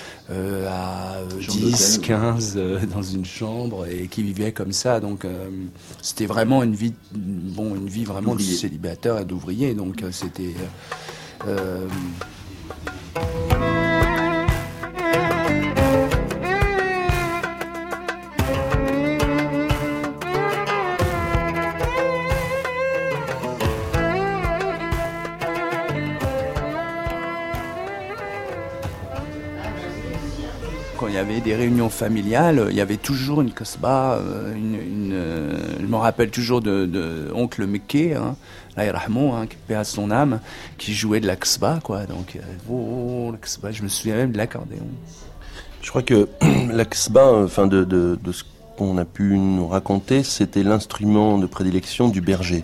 à 10, 15 dans une chambre et qui vivaient comme ça. Donc c'était vraiment une vie vraiment de célibataire et d'ouvrier. Donc c'était quand il y avait des réunions familiales, il y avait toujours une kasba, je me rappelle toujours de oncle Mekke, là qui paie à son âme, qui jouait de la kasba, quoi. Donc, la kasba, je me souviens même de l'accordéon. Je crois que la kasba, enfin de ce qu'on a pu nous raconter, c'était l'instrument de prédilection du berger.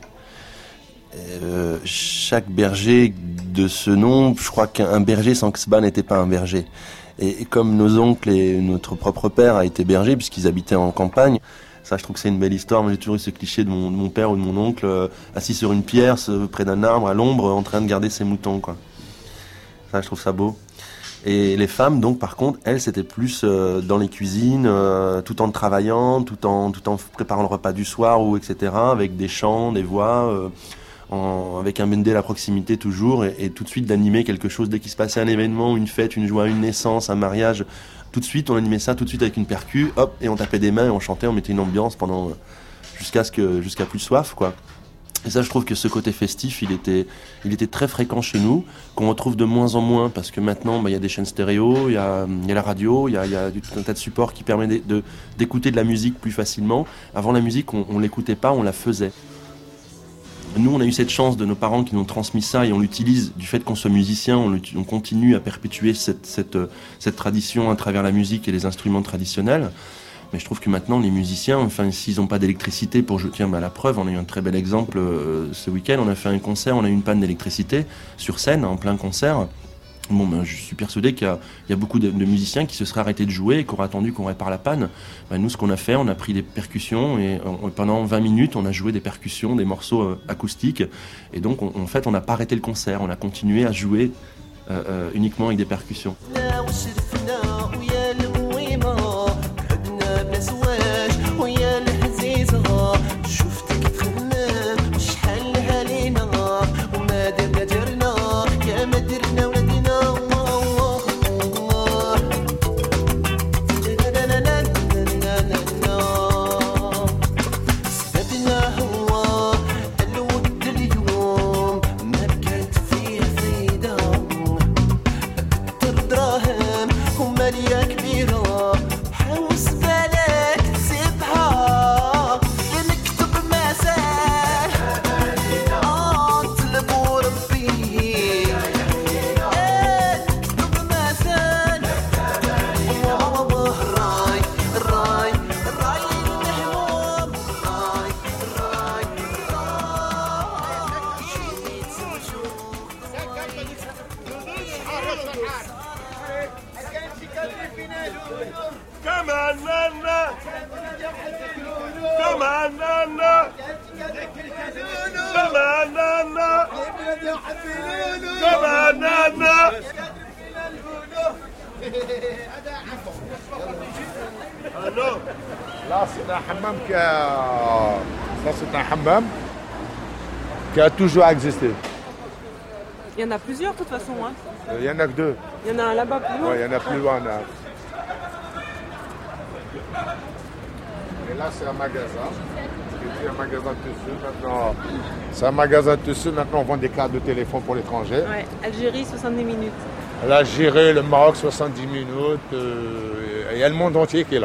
Chaque berger de ce nom, je crois qu'un berger sans kasba n'était pas un berger. Et comme nos oncles et notre propre père a été berger puisqu'ils habitaient en campagne, ça je trouve que c'est une belle histoire. Moi j'ai toujours eu ce cliché de mon père ou de mon oncle assis sur une pierre près d'un arbre à l'ombre en train de garder ses moutons, quoi. Ça je trouve ça beau. Et les femmes donc par contre elles c'était plus dans les cuisines tout en travaillant, tout en préparant le repas du soir ou etc. avec des chants, des voix. Avec un bendel à proximité toujours et tout de suite d'animer quelque chose dès qu'il se passait un événement, une fête, une joie, une naissance, un mariage, tout de suite on animait ça tout de suite avec une percu, hop, et on tapait des mains et on chantait, on mettait une ambiance pendant jusqu'à plus soif, quoi. Et ça je trouve que ce côté festif il était très fréquent chez nous, qu'on retrouve de moins en moins parce que maintenant il y a des chaînes stéréo, il y a la radio, il y a tout un tas de supports qui permettent d'écouter de la musique plus facilement. Avant la musique on l'écoutait pas, on la faisait. Nous, on a eu cette chance de nos parents qui nous ont transmis ça et on l'utilise du fait qu'on soit musicien, on continue à perpétuer cette tradition à travers la musique et les instruments traditionnels. Mais je trouve que maintenant, les musiciens, enfin, s'ils n'ont pas d'électricité pour jouer, tiens, la preuve, on a eu un très bel exemple ce week-end, on a fait un concert, on a eu une panne d'électricité sur scène, en plein concert. Bon, je suis persuadé qu'il y a beaucoup de musiciens qui se seraient arrêtés de jouer et qui auraient attendu qu'on répare la panne. Nous, ce qu'on a fait, on a pris des percussions et pendant 20 minutes, on a joué des percussions, des morceaux acoustiques. Et donc, en fait, on n'a pas arrêté le concert, on a continué à jouer uniquement avec des percussions. Là, c'est un hammam qui a toujours existé. Il y en a plusieurs de toute façon. Hein. Il y en a que deux. Il y en a un là-bas plus loin. Oui, il y en a plus loin. Et là, c'est un magasin. C'est un magasin Tesseux. Maintenant, c'est un magasin Tesseux. Maintenant, on vend des cartes de téléphone pour l'étranger. Ouais, Algérie, 70 minutes. L'Algérie, le Maroc, 70 minutes. Il y a le monde entier qui est là.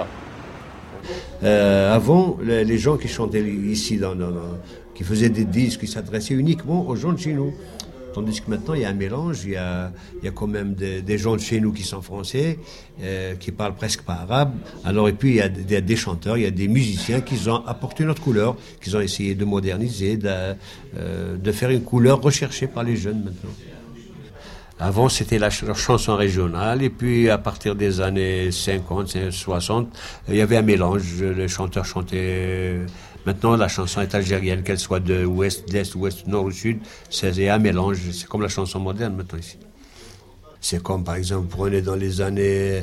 Avant, les gens qui chantaient ici, qui faisaient des disques, qui s'adressaient uniquement aux gens de chez nous. Tandis que maintenant, il y a un mélange, il y a quand même des gens de chez nous qui sont français, qui parlent presque pas arabe. Alors, et puis, il y a des chanteurs, il y a des musiciens qui ont apporté notre couleur, qui ont essayé de moderniser, de faire une couleur recherchée par les jeunes maintenant. Avant, c'était la chanson régionale, et puis à partir des années 50, 60, il y avait un mélange. Les chanteurs chantaient. Maintenant, la chanson est algérienne, qu'elle soit de ouest, d'est, ouest, nord ou sud. C'est un mélange. C'est comme la chanson moderne maintenant ici. C'est comme, par exemple, vous prenez dans les années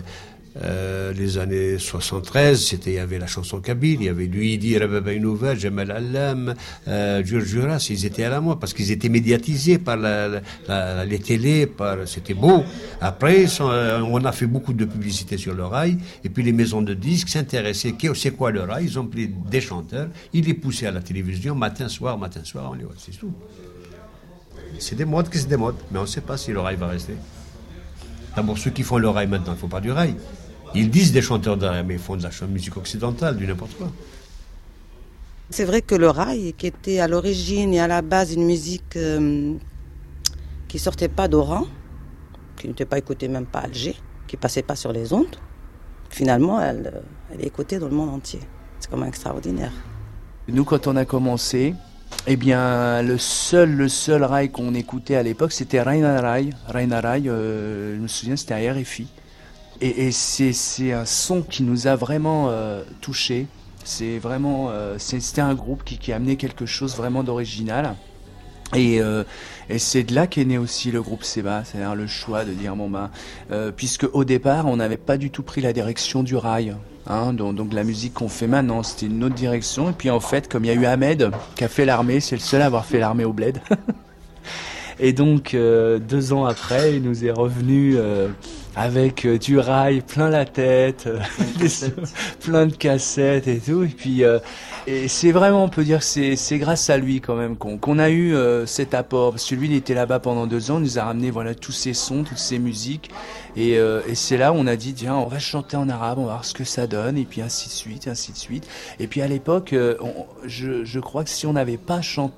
73, il y avait la chanson kabyle, il y avait du Idi, Rababa Inouva, Jamal Allam, Djurjuras, ils étaient à la mode parce qu'ils étaient médiatisés par les télés, c'était beau. Après, on a fait beaucoup de publicité sur le rail, et puis les maisons de disques s'intéressaient, c'est quoi le rail? Ils ont pris des chanteurs, ils les poussaient à la télévision, matin, soir, on les voit, c'est tout. C'est des modes, mais on ne sait pas si le rail va rester. D'abord, ceux qui font le rail maintenant, il ne faut pas du rail. Ils disent des chanteurs de rail, mais ils font de la musique occidentale, du n'importe quoi. C'est vrai que le rail, qui était à l'origine et à la base une musique qui sortait pas d'Oran, qui n'était pas écoutée même pas à Alger, qui passait pas sur les ondes, finalement, elle est écoutée dans le monde entier. C'est quand même extraordinaire. Nous, quand on a commencé, eh bien, le seul rail qu'on écoutait à l'époque, c'était Raina Rai. Raina Rai, je me souviens, c'était à RFI. Et c'est un son qui nous a vraiment touchés. C'est vraiment, c'était un groupe qui a amené quelque chose vraiment d'original. Et c'est de là qu'est né aussi le groupe Seba, c'est-à-dire le choix de dire puisque au départ on n'avait pas du tout pris la direction du rail. Donc la musique qu'on fait maintenant, c'était une autre direction. Et puis en fait, comme il y a eu Ahmed qui a fait l'armée, c'est le seul à avoir fait l'armée au bled. Et donc 2 ans après, il nous est revenu avec du rail plein la tête, plein de cassettes et tout. Et puis et c'est vraiment, on peut dire que c'est grâce à lui quand même qu'on a eu cet apport. Parce que lui, il était là-bas pendant 2 ans, il nous a ramené tous ces sons, toutes ces musiques. Et c'est là où on a dit, tiens, on va chanter en arabe, on va voir ce que ça donne, et puis ainsi de suite, ainsi de suite. Et puis à l'époque, je crois que si on n'avait pas chanté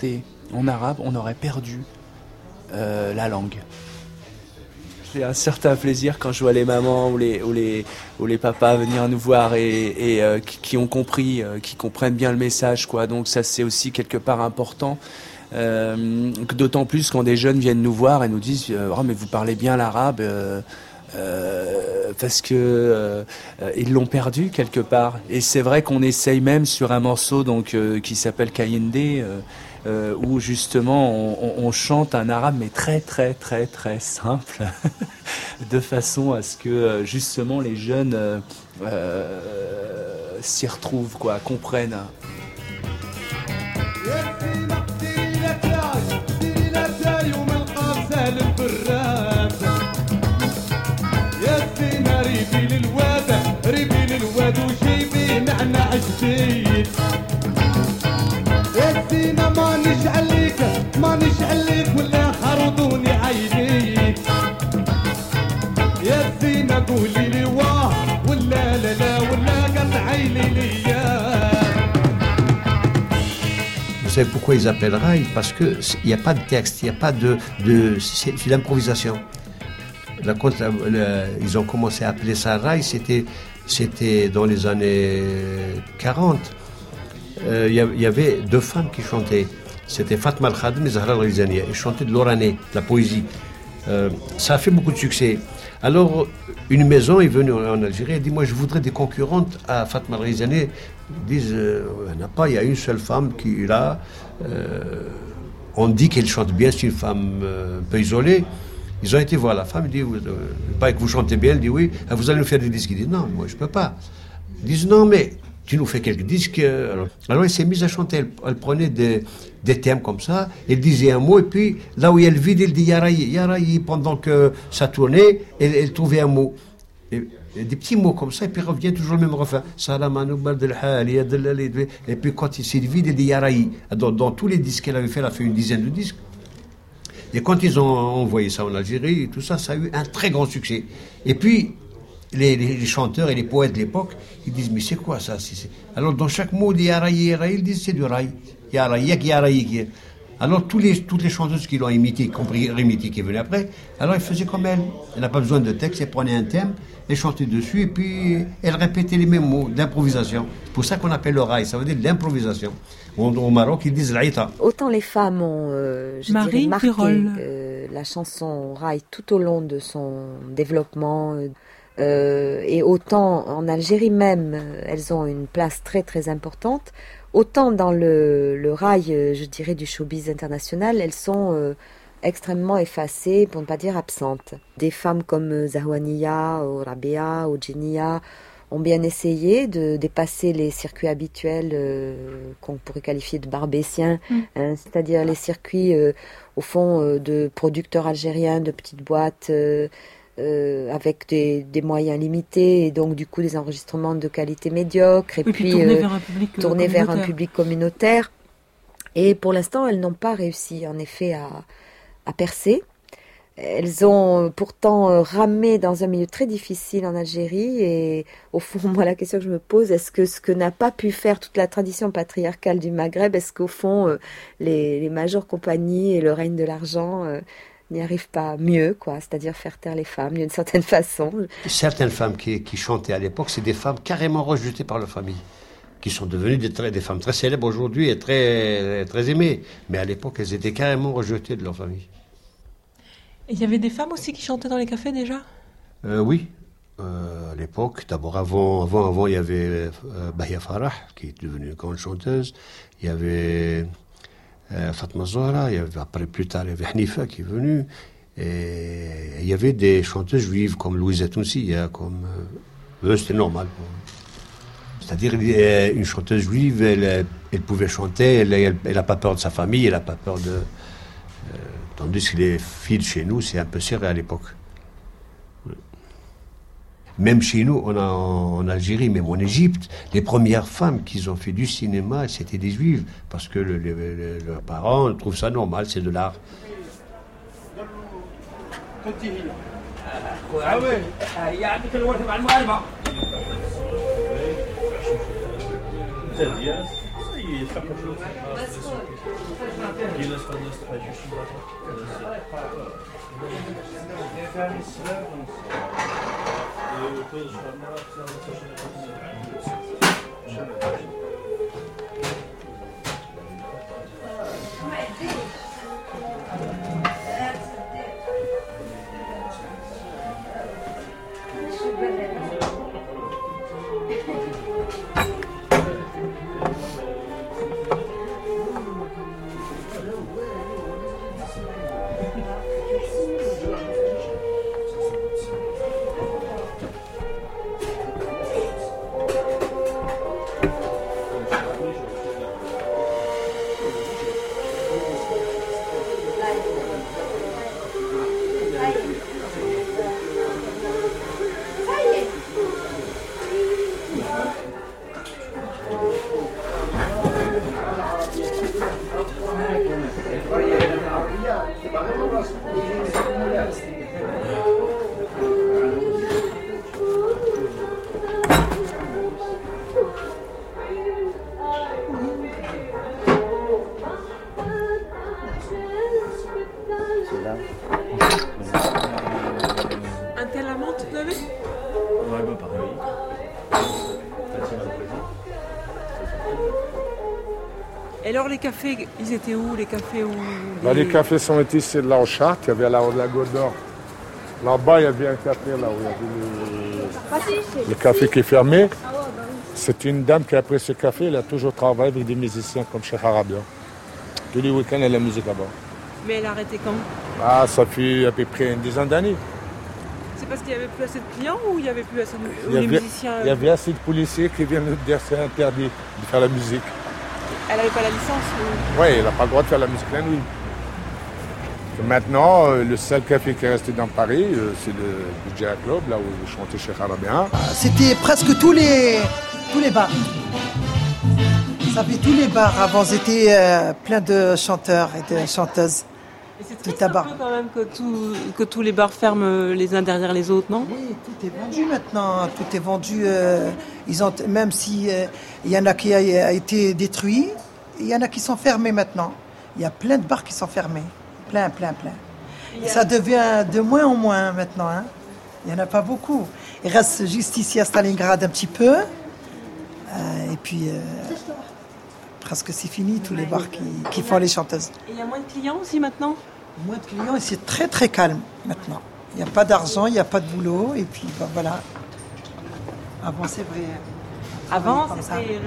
en arabe, on aurait perdu la langue. J'ai un certain plaisir quand je vois les mamans ou les papas venir nous voir et qui ont compris, qui comprennent bien le message, quoi. Donc ça, c'est aussi quelque part important. D'autant plus quand des jeunes viennent nous voir et nous disent oh, mais vous parlez bien l'arabe, parce que ils l'ont perdu quelque part. Et c'est vrai qu'on essaye même sur un morceau donc qui s'appelle Kayende, où justement on chante un arabe mais très très très très simple de façon à ce que justement les jeunes s'y retrouvent, quoi, comprennent. Vous savez pourquoi ils appellent rail? Parce qu'il n'y a pas de texte, il n'y a pas c'est l'improvisation. Ils ont commencé à appeler ça rail, c'était dans les années 40. Il y avait deux femmes qui chantaient. C'était Fatma Al-Khadim et Zahra Al-Ghizania. Ils chantaient de l'orané, de la poésie. Ça a fait beaucoup de succès. Alors, une maison est venue en Algérie et dit, moi je voudrais des concurrentes à Fatma Al-Ghizania. Ils disent, il n'y en a pas, il y a une seule femme qui est là. On dit qu'elle chante bien, c'est une femme un peu isolée. Ils ont été voir la femme, ils disent, pas que vous chantez bien, elle dit oui, vous allez nous faire des disques. Il dit non, moi je ne peux pas. Ils disent non, mais tu nous fais quelques disques. Alors elle s'est mise à chanter, elle prenait des thèmes comme ça, elle disait un mot, et puis là où il y a le vide, elle dit Yarayi. Yarayi, pendant que ça tournait, elle trouvait un mot. Et des petits mots comme ça, et puis revient toujours le même refrain. Et puis quand il s'est vide, elle dit Yarayi. Dans tous les disques qu'elle avait fait, elle a fait une dizaine de disques. Et quand ils ont envoyé ça en Algérie, et tout ça, ça a eu un très grand succès. Et puis, les chanteurs et les poètes de l'époque, ils disent, mais c'est quoi ça? Alors, dans chaque mot de Yarayi, ils disent, c'est du rail. Yarayi. Alors, toutes les chanteuses qui l'ont imité, y compris Rémiti qui est venu après, alors ils faisaient comme elle. Elle n'a pas besoin de texte, elle prenait un thème, elle chantait dessus, et puis elle répétait les mêmes mots d'improvisation. C'est pour ça qu'on appelle le rail, ça veut dire l'improvisation. Au Maroc, ils disent l'aïta. Autant les femmes ont, marqué la chanson rail tout au long de son développement, et autant en Algérie même, elles ont une place très très importante. Autant dans le rail, je dirais, du showbiz international, elles sont extrêmement effacées, pour ne pas dire absentes. Des femmes comme Zahouania, ou Rabea, ou Djinia ont bien essayé de dépasser les circuits habituels qu'on pourrait qualifier de barbétiens, c'est-à-dire les circuits, au fond, de producteurs algériens, de petites boîtes, avec des moyens limités et donc du coup des enregistrements de qualité médiocre et puis tourner vers un public communautaire. Et pour l'instant, elles n'ont pas réussi en effet à percer. Elles ont pourtant ramé dans un milieu très difficile en Algérie et au fond, moi la question que je me pose, est-ce que ce que n'a pas pu faire toute la tradition patriarcale du Maghreb, est-ce qu'au fond les majeures compagnies et le règne de l'argent n'y arrivent pas mieux, quoi, c'est-à-dire faire taire les femmes d'une certaine façon. Certaines femmes qui chantaient à l'époque, c'est des femmes carrément rejetées par leur famille, qui sont devenues des femmes très célèbres aujourd'hui et très, très aimées. Mais à l'époque, elles étaient carrément rejetées de leur famille. Et il y avait des femmes aussi qui chantaient dans les cafés déjà? Oui, à l'époque. D'abord, avant, il y avait Bahia Farah, qui est devenue une grande chanteuse. Il y avait Fatma Zahra, après plus tard il y avait Hanifa qui est venue, et il y avait des chanteuses juives comme Louisa Tounsi, comme c'était normal. C'est-à-dire une chanteuse juive, elle pouvait chanter, elle n'a pas peur de sa famille, elle n'a pas peur de... tandis que les filles de chez nous, c'est un peu serré à l'époque. Même chez nous, en Algérie, même en Égypte, les premières femmes qui ont fait du cinéma, c'était des juives, parce que leurs parents trouvent ça normal, c'est de l'art. Un tel amant, tu l'avais? Ouais, bah pareil. Et alors les cafés, ils étaient où? Les cafés où Les cafés sont ici là au Charte, il y avait là-haut de la Goutte d'Or. Là-bas, il y avait un café là où il y avait le café qui est fermé. C'est une dame qui a pris ce café, elle a toujours travaillé avec des musiciens comme Cheikh Arabia. Tous les week-ends, elle a la musique là-bas. Mais elle a arrêté quand? Ça fait à peu près une dizaine d'années. C'est parce qu'il n'y avait plus assez de clients ou il n'y avait plus assez de Il musiciens? y avait assez de policiers qui viennent nous dire que c'est interdit de faire la musique. Elle n'avait pas la licence ou... Oui, elle n'a pas le droit de faire la musique la nuit. Et maintenant, le seul café qui est resté dans Paris, c'est le DJ Club, là où chantait Cheikh Arabia. C'était presque tous les bars. Ça fait tous les bars. Avant, c'était plein de chanteurs et de chanteuses. Et c'est triste un peu quand même que tous les bars ferment les uns derrière les autres, non? Oui, tout est vendu maintenant. Tout est vendu. Même si il y en a qui a été détruit, il y en a qui sont fermés maintenant. Il y a plein de bars qui sont fermés. Plein. Et ça devient de moins en moins maintenant. Hein. Il n'y en a pas beaucoup. Il reste juste ici à Stalingrad un petit peu. Et puis, presque c'est fini, tous les bars qui font les chanteuses. Et il y a moins de clients aussi maintenant? Moins de clients et c'est très très calme maintenant. Il n'y a pas d'argent, il n'y a pas de boulot. Et puis, voilà. Avant, c'est vrai. Avant, c'était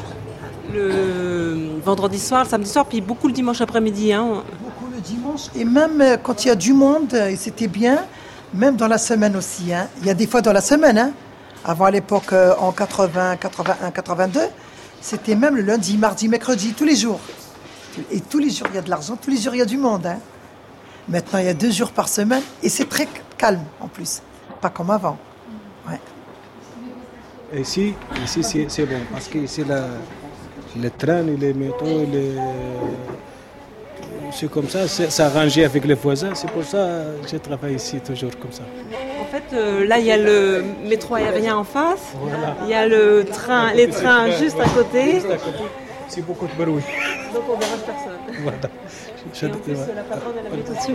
le vendredi soir, le samedi soir, puis beaucoup le dimanche après-midi. Hein. Beaucoup le dimanche. Et même quand il y a du monde, et c'était bien, même dans la semaine aussi. Hein. Il y a des fois dans la semaine. Hein. Avant, à l'époque, en 80, 81, 82, c'était même le lundi, mardi, mercredi, tous les jours. Et tous les jours, il y a de l'argent, tous les jours, il y a du monde. Hein. Maintenant, il y a 2 jours par semaine, et c'est très calme en plus. Pas comme avant. Ouais. Ici c'est bon, parce que ici, les trains, les métros, c'est comme ça, c'est arrangé avec les voisins. C'est pour ça que je travaille ici toujours comme ça. En fait, là, il y a le métro aérien en face, il y a les trains juste à côté. Juste à côté. C'est beaucoup de bruit. Donc on ne dérange personne. Voilà. Et en plus, la patronne, elle habite au-dessus.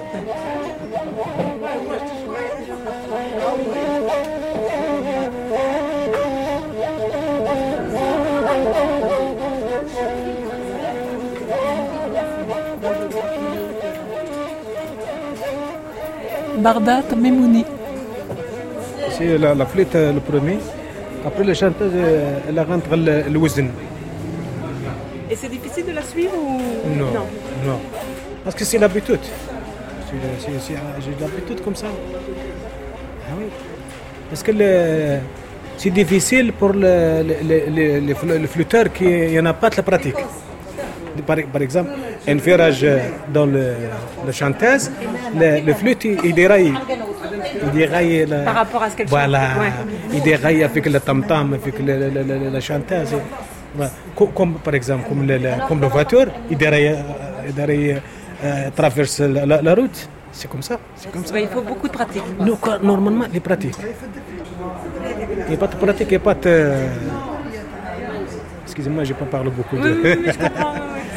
Bardat Memouni. C'est la flûte le premier. Après la chanteuse, elle rentre le wazn. Et c'est difficile de la suivre ou Non. Parce que c'est l'habitude. J'ai l'habitude comme ça. Ah oui. Parce que c'est difficile pour les flûteurs qui n'y en a pas de la pratique. Par exemple, un virage dans la chanteuse, le flûte, il déraille. Par rapport à ce qu'elle chante. Voilà, il déraille avec le tam-tam, avec la chanteuse. Voilà. Comme par exemple, comme la voiture, il déraille, traverse la route. C'est comme ça. Il faut beaucoup de pratique. Nous, normalement, les pratiques. Il n'y a pas de pratique, il n'y a pas de... excusez-moi, j'ai pas parlé beaucoup. Oui, je comprends.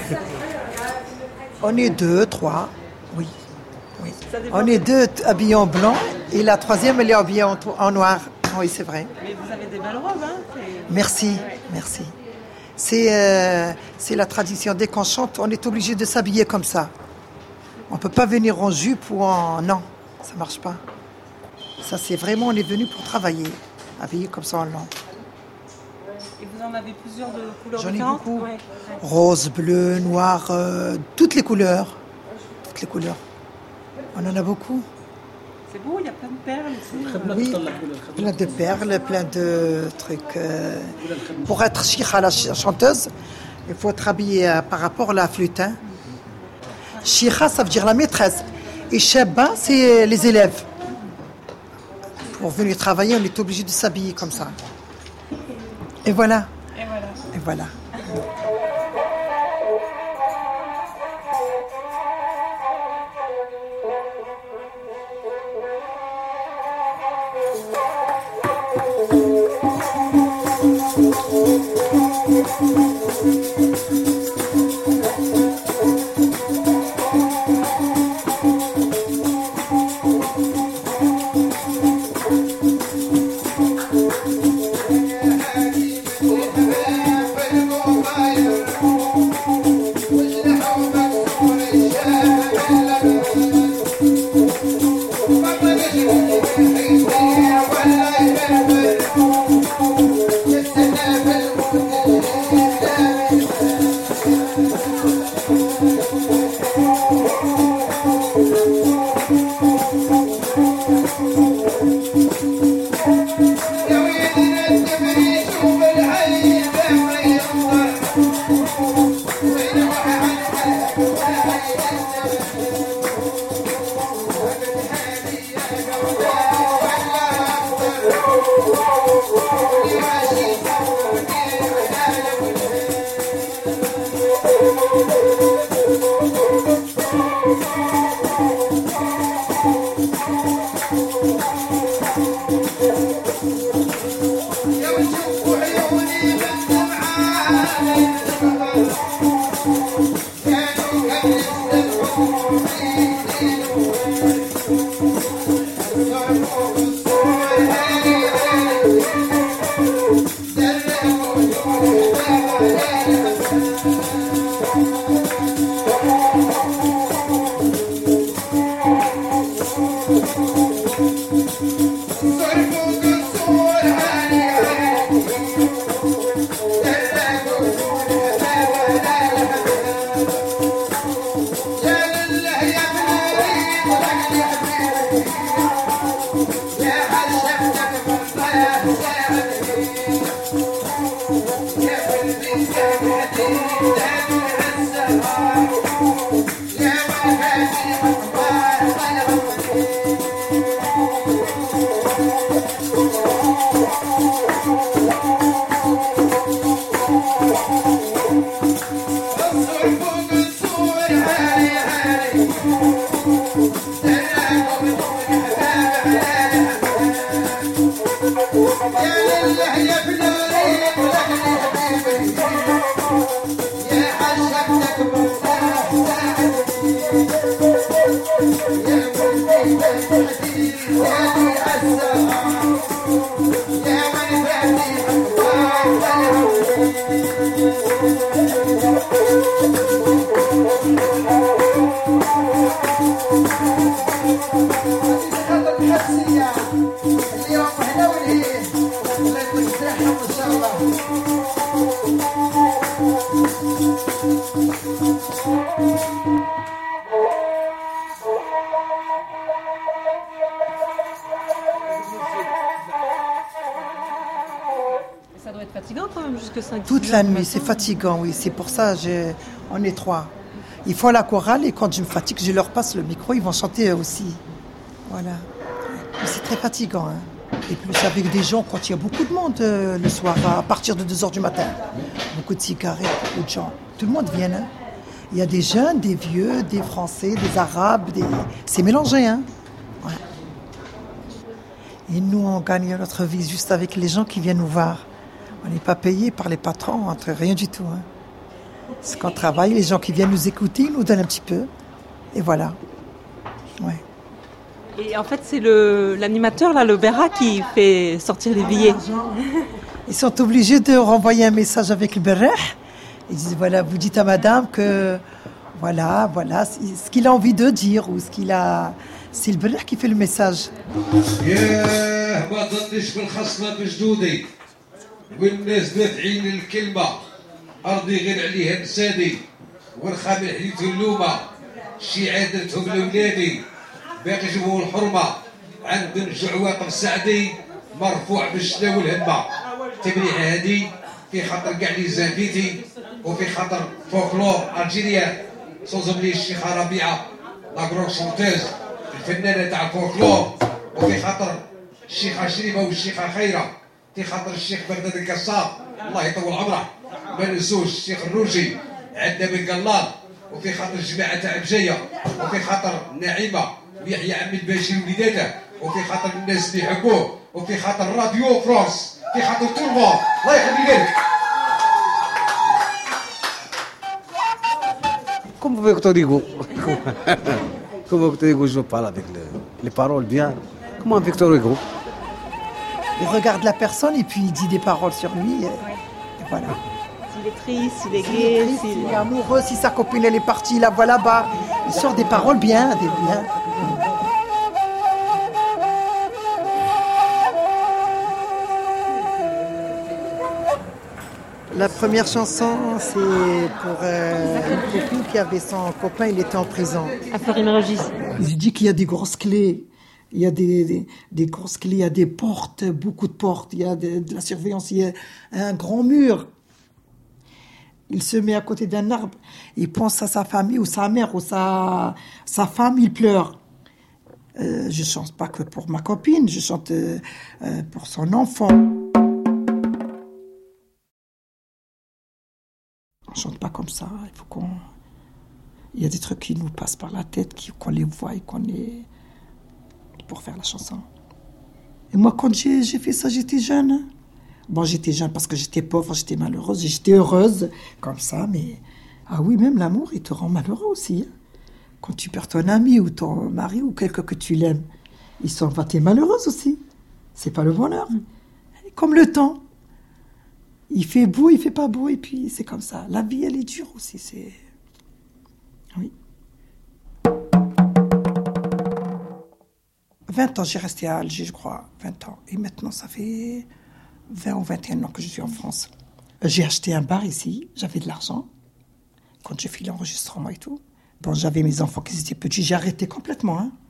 On est 2, 3, oui. On est 2 habillés en blanc et la troisième, elle est habillée en noir. Oui, c'est vrai. Mais vous avez des belles robes, hein? Merci. C'est la tradition. Dès qu'on chante, on est obligé de s'habiller comme ça. On ne peut pas venir en jupe ou en... Non, ça ne marche pas. Ça, c'est vraiment, on est venu pour travailler. Habillé comme ça en long. Et vous en avez plusieurs de couleurs J'en ai différentes? beaucoup. Ouais. Rose, bleu, noir, toutes les couleurs. Toutes les couleurs. On en a beaucoup. C'est beau, il y a plein de perles aussi. Oui, plein de perles, plein de trucs. Pour être chicha, la chanteuse, il faut être habillé par rapport à la flûte. Hein. Chicha, ça veut dire la maîtresse. Et Sheba, c'est les élèves. Pour venir travailler, on est obligé de s'habiller comme ça. Et voilà. Et voilà. Ça doit être fatigant quand même, jusque 5 Toute la nuit, c'est fatigant, oui. C'est pour ça on est 3. Ils font la chorale et quand je me fatigue, je leur passe le micro, ils vont chanter eux aussi. Voilà. Mais c'est très fatigant. Hein. Et plus avec des gens, quand il y a beaucoup de monde le soir, à partir de 2h du matin. Beaucoup de cigarettes, beaucoup de gens. Tout le monde vient. Hein. Il y a des jeunes, des vieux, des Français, des Arabes. C'est mélangé. Hein. Voilà. Et nous, on gagne notre vie juste avec les gens qui viennent nous voir. On n'est pas payé par les patrons, entre rien du tout. Hein. C'est qu'on travaille, les gens qui viennent nous écouter, ils nous donnent un petit peu. Et voilà. Ouais. Et en fait, c'est l'animateur, là, le Berra, qui fait sortir les billets. Ils sont obligés de renvoyer un message avec le Berra. Ils disent, voilà, vous dites à madame que, voilà, ce qu'il a envie de dire ou ce qu'il a... C'est le Berra qui fait le message. والناس دافعين الكلمة أرضي غير عليها نسادي والخامل حديث اللومة شي عادتهم لولادي باقي جبوا الحرمة عندهم جعواق السعدي مرفوع بالشلا والهمة تبريحة هادي في خاطر كاع لي زانفيتي وفي خاطر فولكلور الجيريان صوزملي الشيخة ربيعة لاكرو شونتيز الفنانة تاع الفولكلور وفي خاطر الشيخة شريفة والشيخة خيرة في خاطر الشيخ بغداد القصاب الله يطول عمره ما ننسوش الشيخ الروجي عندنا بن قلال وفي خاطر الجماعه تاع بجيه وفي خاطر نعيمه ويحيى عم الباشي ووليداته وفي خاطر الناس اللي يحبوه وفي خاطر راديو فرانس في خاطر تورمون الله يخلي لك. Comme Victor Hugo. Comme Victor Hugo, je parle avec les paroles bien. Comment Victor Hugo? Il regarde la personne et puis il dit des paroles sur lui. Et voilà. S'il est triste, s'il est gai, s'il est amoureux, si sa copine elle est partie là-bas, là-bas. Il sort des paroles bien, des biens. La première chanson, c'est pour une copine qui avait son copain, il était en prison. À Fleury-Mérogis. Il dit qu'il y a des grosses clés. Il y a des grosses clés, il y a des portes, beaucoup de portes, il y a de la surveillance, il y a un grand mur. Il se met à côté d'un arbre, il pense à sa famille ou sa mère ou sa femme, il pleure. Je chante pas que pour ma copine, je chante pour son enfant. On chante pas comme ça, il faut qu'on... Il y a des trucs qui nous passent par la tête, qu'on les voit et qu'on les... pour faire la chanson. Et moi, quand j'ai fait ça, j'étais jeune. Bon, j'étais jeune parce que j'étais pauvre, j'étais malheureuse, j'étais heureuse, comme ça, mais... Ah oui, même l'amour, il te rend malheureux aussi. Hein. Quand tu perds ton ami ou ton mari ou quelqu'un que tu l'aimes, il s'en va, t'es malheureuse aussi. C'est pas le bonheur. Comme le temps. Il fait beau, il fait pas beau, et puis c'est comme ça. La vie, elle est dure aussi, c'est... Oui. 20 ans, j'ai resté à Alger, je crois, 20 ans. Et maintenant, ça fait 20 ou 21 ans que je suis en France. J'ai acheté un bar ici, j'avais de l'argent. Quand j'ai fait l'enregistrement et tout. Bon, j'avais mes enfants qui étaient petits, j'ai arrêté complètement. Hein.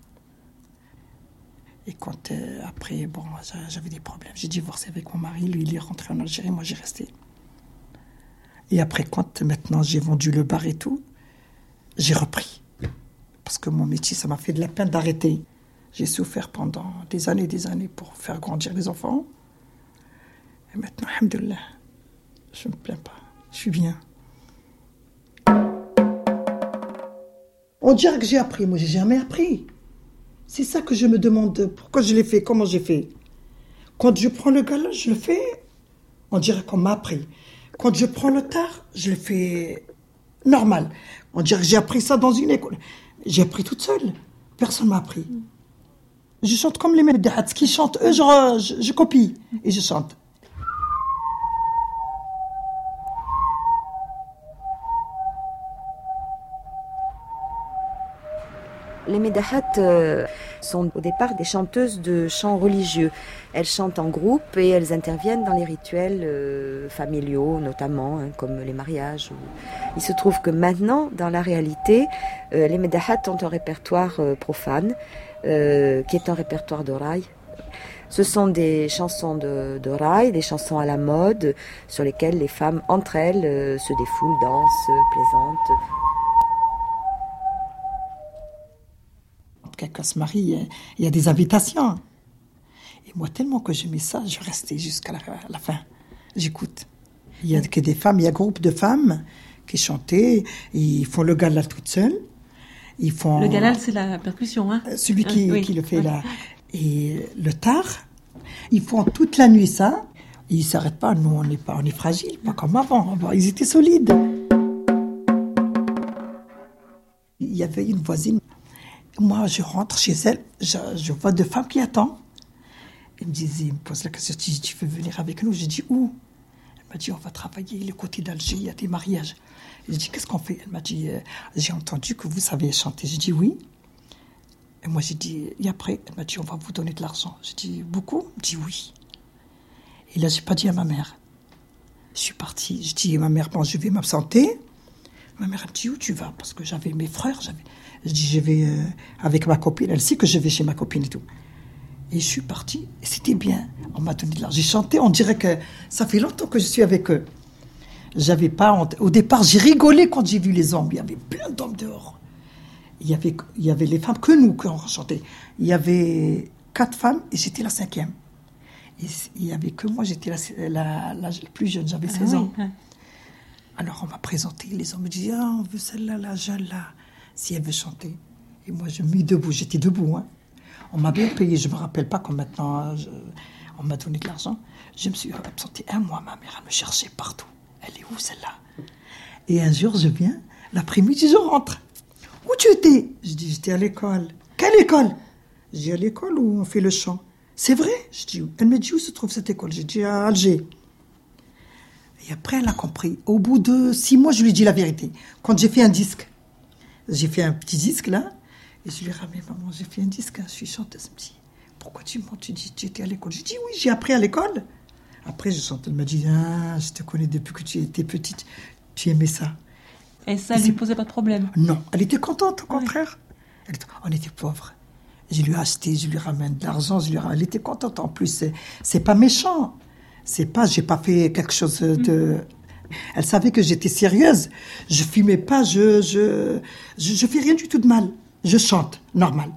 Et quand, après, bon, j'avais des problèmes. J'ai divorcé avec mon mari, lui, il est rentré en Algérie, moi, j'ai resté. Et après, quand maintenant j'ai vendu le bar et tout, j'ai repris. Parce que mon métier, ça m'a fait de la peine d'arrêter. J'ai souffert pendant des années pour faire grandir les enfants. Et maintenant, alhamdoulilah, je ne me plains pas. Je suis bien. On dirait que j'ai appris. Moi, j'ai jamais appris. C'est ça que je me demande. Pourquoi je l'ai fait? Comment j'ai fait? Quand je prends le gala, je le fais. On dirait qu'on m'a appris. Quand je prends le tard, je le fais normal. On dirait que j'ai appris ça dans une école. J'ai appris toute seule. Personne ne m'a appris. Je chante comme les Medahats. Ce qu'ils chantent, eux, je copie. Et je chante. Les Medahats sont au départ des chanteuses de chants religieux. Elles chantent en groupe et elles interviennent dans les rituels familiaux, notamment, hein, comme les mariages. Il se trouve que maintenant, dans la réalité, les Medahats ont un répertoire profane, qui est un répertoire d'oraï. Ce sont des chansons d'oraï, des chansons à la mode, sur lesquelles les femmes, entre elles, se défoulent, dansent, plaisantent. Quelqu'un se marie, il y a des invitations. Et moi, tellement que j'aimais ça, je restais jusqu'à la fin. J'écoute. Il y a que des femmes, il y a un groupe de femmes qui chantaient, ils font le gala toute seule. Ils font... Le gala, c'est la percussion, hein? Celui qui le fait là. Et le tard, ils font toute la nuit ça. Ils ne s'arrêtent pas, nous on est fragiles, pas comme avant. Ils étaient solides. Il y avait une voisine. Moi, je rentre chez elle, je vois deux femmes qui attendent. Elle me pose la question, tu veux venir avec nous? J'ai dit, où? Elle m'a dit, on va travailler le côté d'Alger, il y a des mariages. J'ai dit, qu'est-ce qu'on fait? Elle m'a dit, j'ai entendu que vous savez chanter. J'ai dit, oui. Et moi, j'ai dit, et après, elle m'a dit, on va vous donner de l'argent. J'ai dit, beaucoup? Elle m'a dit, oui. Et là, j'ai pas dit à ma mère. Je suis partie. J'ai dit à ma mère, bon, je vais m'absenter. Ma mère, elle me dit, où tu vas? Parce que j'avais mes frères. Je dis, je vais avec ma copine. Elle sait que je vais chez ma copine et tout. Et je suis partie. Et c'était bien. On m'a donné de l'argent. J'ai chanté. On dirait que ça fait longtemps que je suis avec eux. J'avais pas honte. Au départ, j'ai rigolé quand j'ai vu les hommes. Il y avait plein d'hommes dehors. Il y avait les femmes que nous, qu'on chantait. Il y avait 4 femmes et j'étais la 5e. Et il n'y avait que moi, j'étais la plus jeune, j'avais 16 ans. Oui. Alors on m'a présenté, les hommes me disaient, on veut celle-là, la jeune là, si elle veut chanter. Et moi je me mis debout, j'étais debout. Hein. On m'a bien payé, je ne me rappelle pas comme maintenant, on m'a donné de l'argent. Je me suis absentée 1 mois, ma mère, elle me cherchait partout. Elle est où celle-là? Et un jour je viens, l'après-midi je rentre. Où tu étais? Je dis, j'étais à l'école. Quelle école? Je dis, à l'école où on fait le chant. C'est vrai? Je dis, elle me dit, où se trouve cette école? J'ai dit, à Alger. Et après, elle a compris. Au bout de 6 mois, je lui ai dit la vérité. Quand j'ai fait un disque, j'ai fait un petit disque là, et je lui ai ramené, maman, j'ai fait un disque, hein, je suis chanteuse. Elle me dit, pourquoi tu mens? Tu dis, tu étais à l'école? J'ai dit, oui, j'ai appris à l'école. Après, je chante. Elle m'a dit, ah, je te connais depuis que tu étais petite, tu aimais ça. Et ça ne lui posait pas de problème? Non, elle était contente, au contraire. On était pauvres. Je lui ai acheté, je lui ramène de l'argent, elle était contente. En plus, c'est pas méchant. C'est pas, j'ai pas fait quelque chose de... Elle savait que j'étais sérieuse. Je fumais pas, je fais rien du tout de mal. Je chante, normal.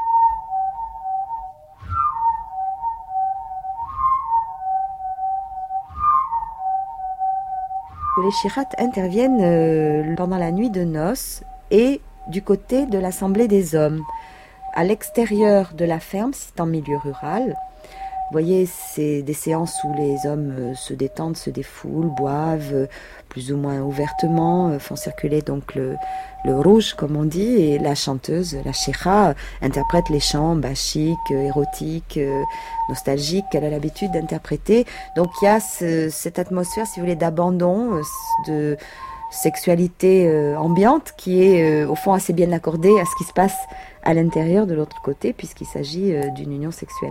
Les Chirates interviennent pendant la nuit de noces et du côté de l'Assemblée des hommes. À l'extérieur de la ferme, c'est en milieu rural. Vous voyez, c'est des séances où les hommes se détendent, se défoulent, boivent plus ou moins ouvertement, font circuler donc le rouge, comme on dit, et la chanteuse, la chira, interprète les chants bachiques, érotiques, nostalgiques qu'elle a l'habitude d'interpréter. Donc il y a cette atmosphère, si vous voulez, d'abandon, de sexualité ambiante qui est au fond assez bien accordée à ce qui se passe à l'intérieur de l'autre côté, puisqu'il s'agit d'une union sexuelle.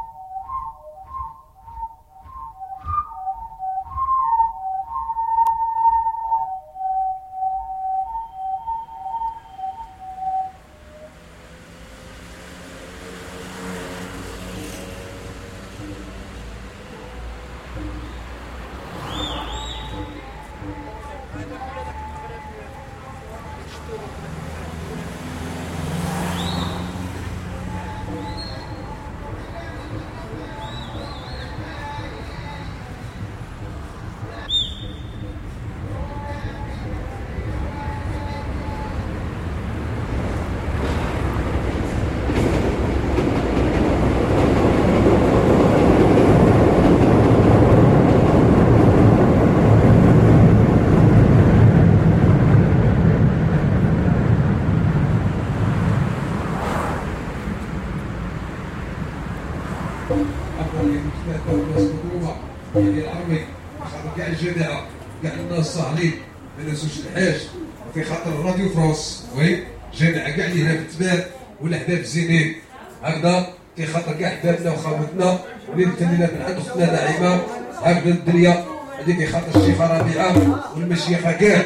كاع الناس صاهلين ما نسوش الحاج وفي خاطر راديو فرانس وي جامع كاع اللي هنا في التبان والاحباب الزينين هكذا في خاطر كاع احبابنا وخاوتنا واللي متنينا من عند اختنا نعيمه هكذا الدنيا هذه في خاطر الشيخه ربيعه والمشيخه كاع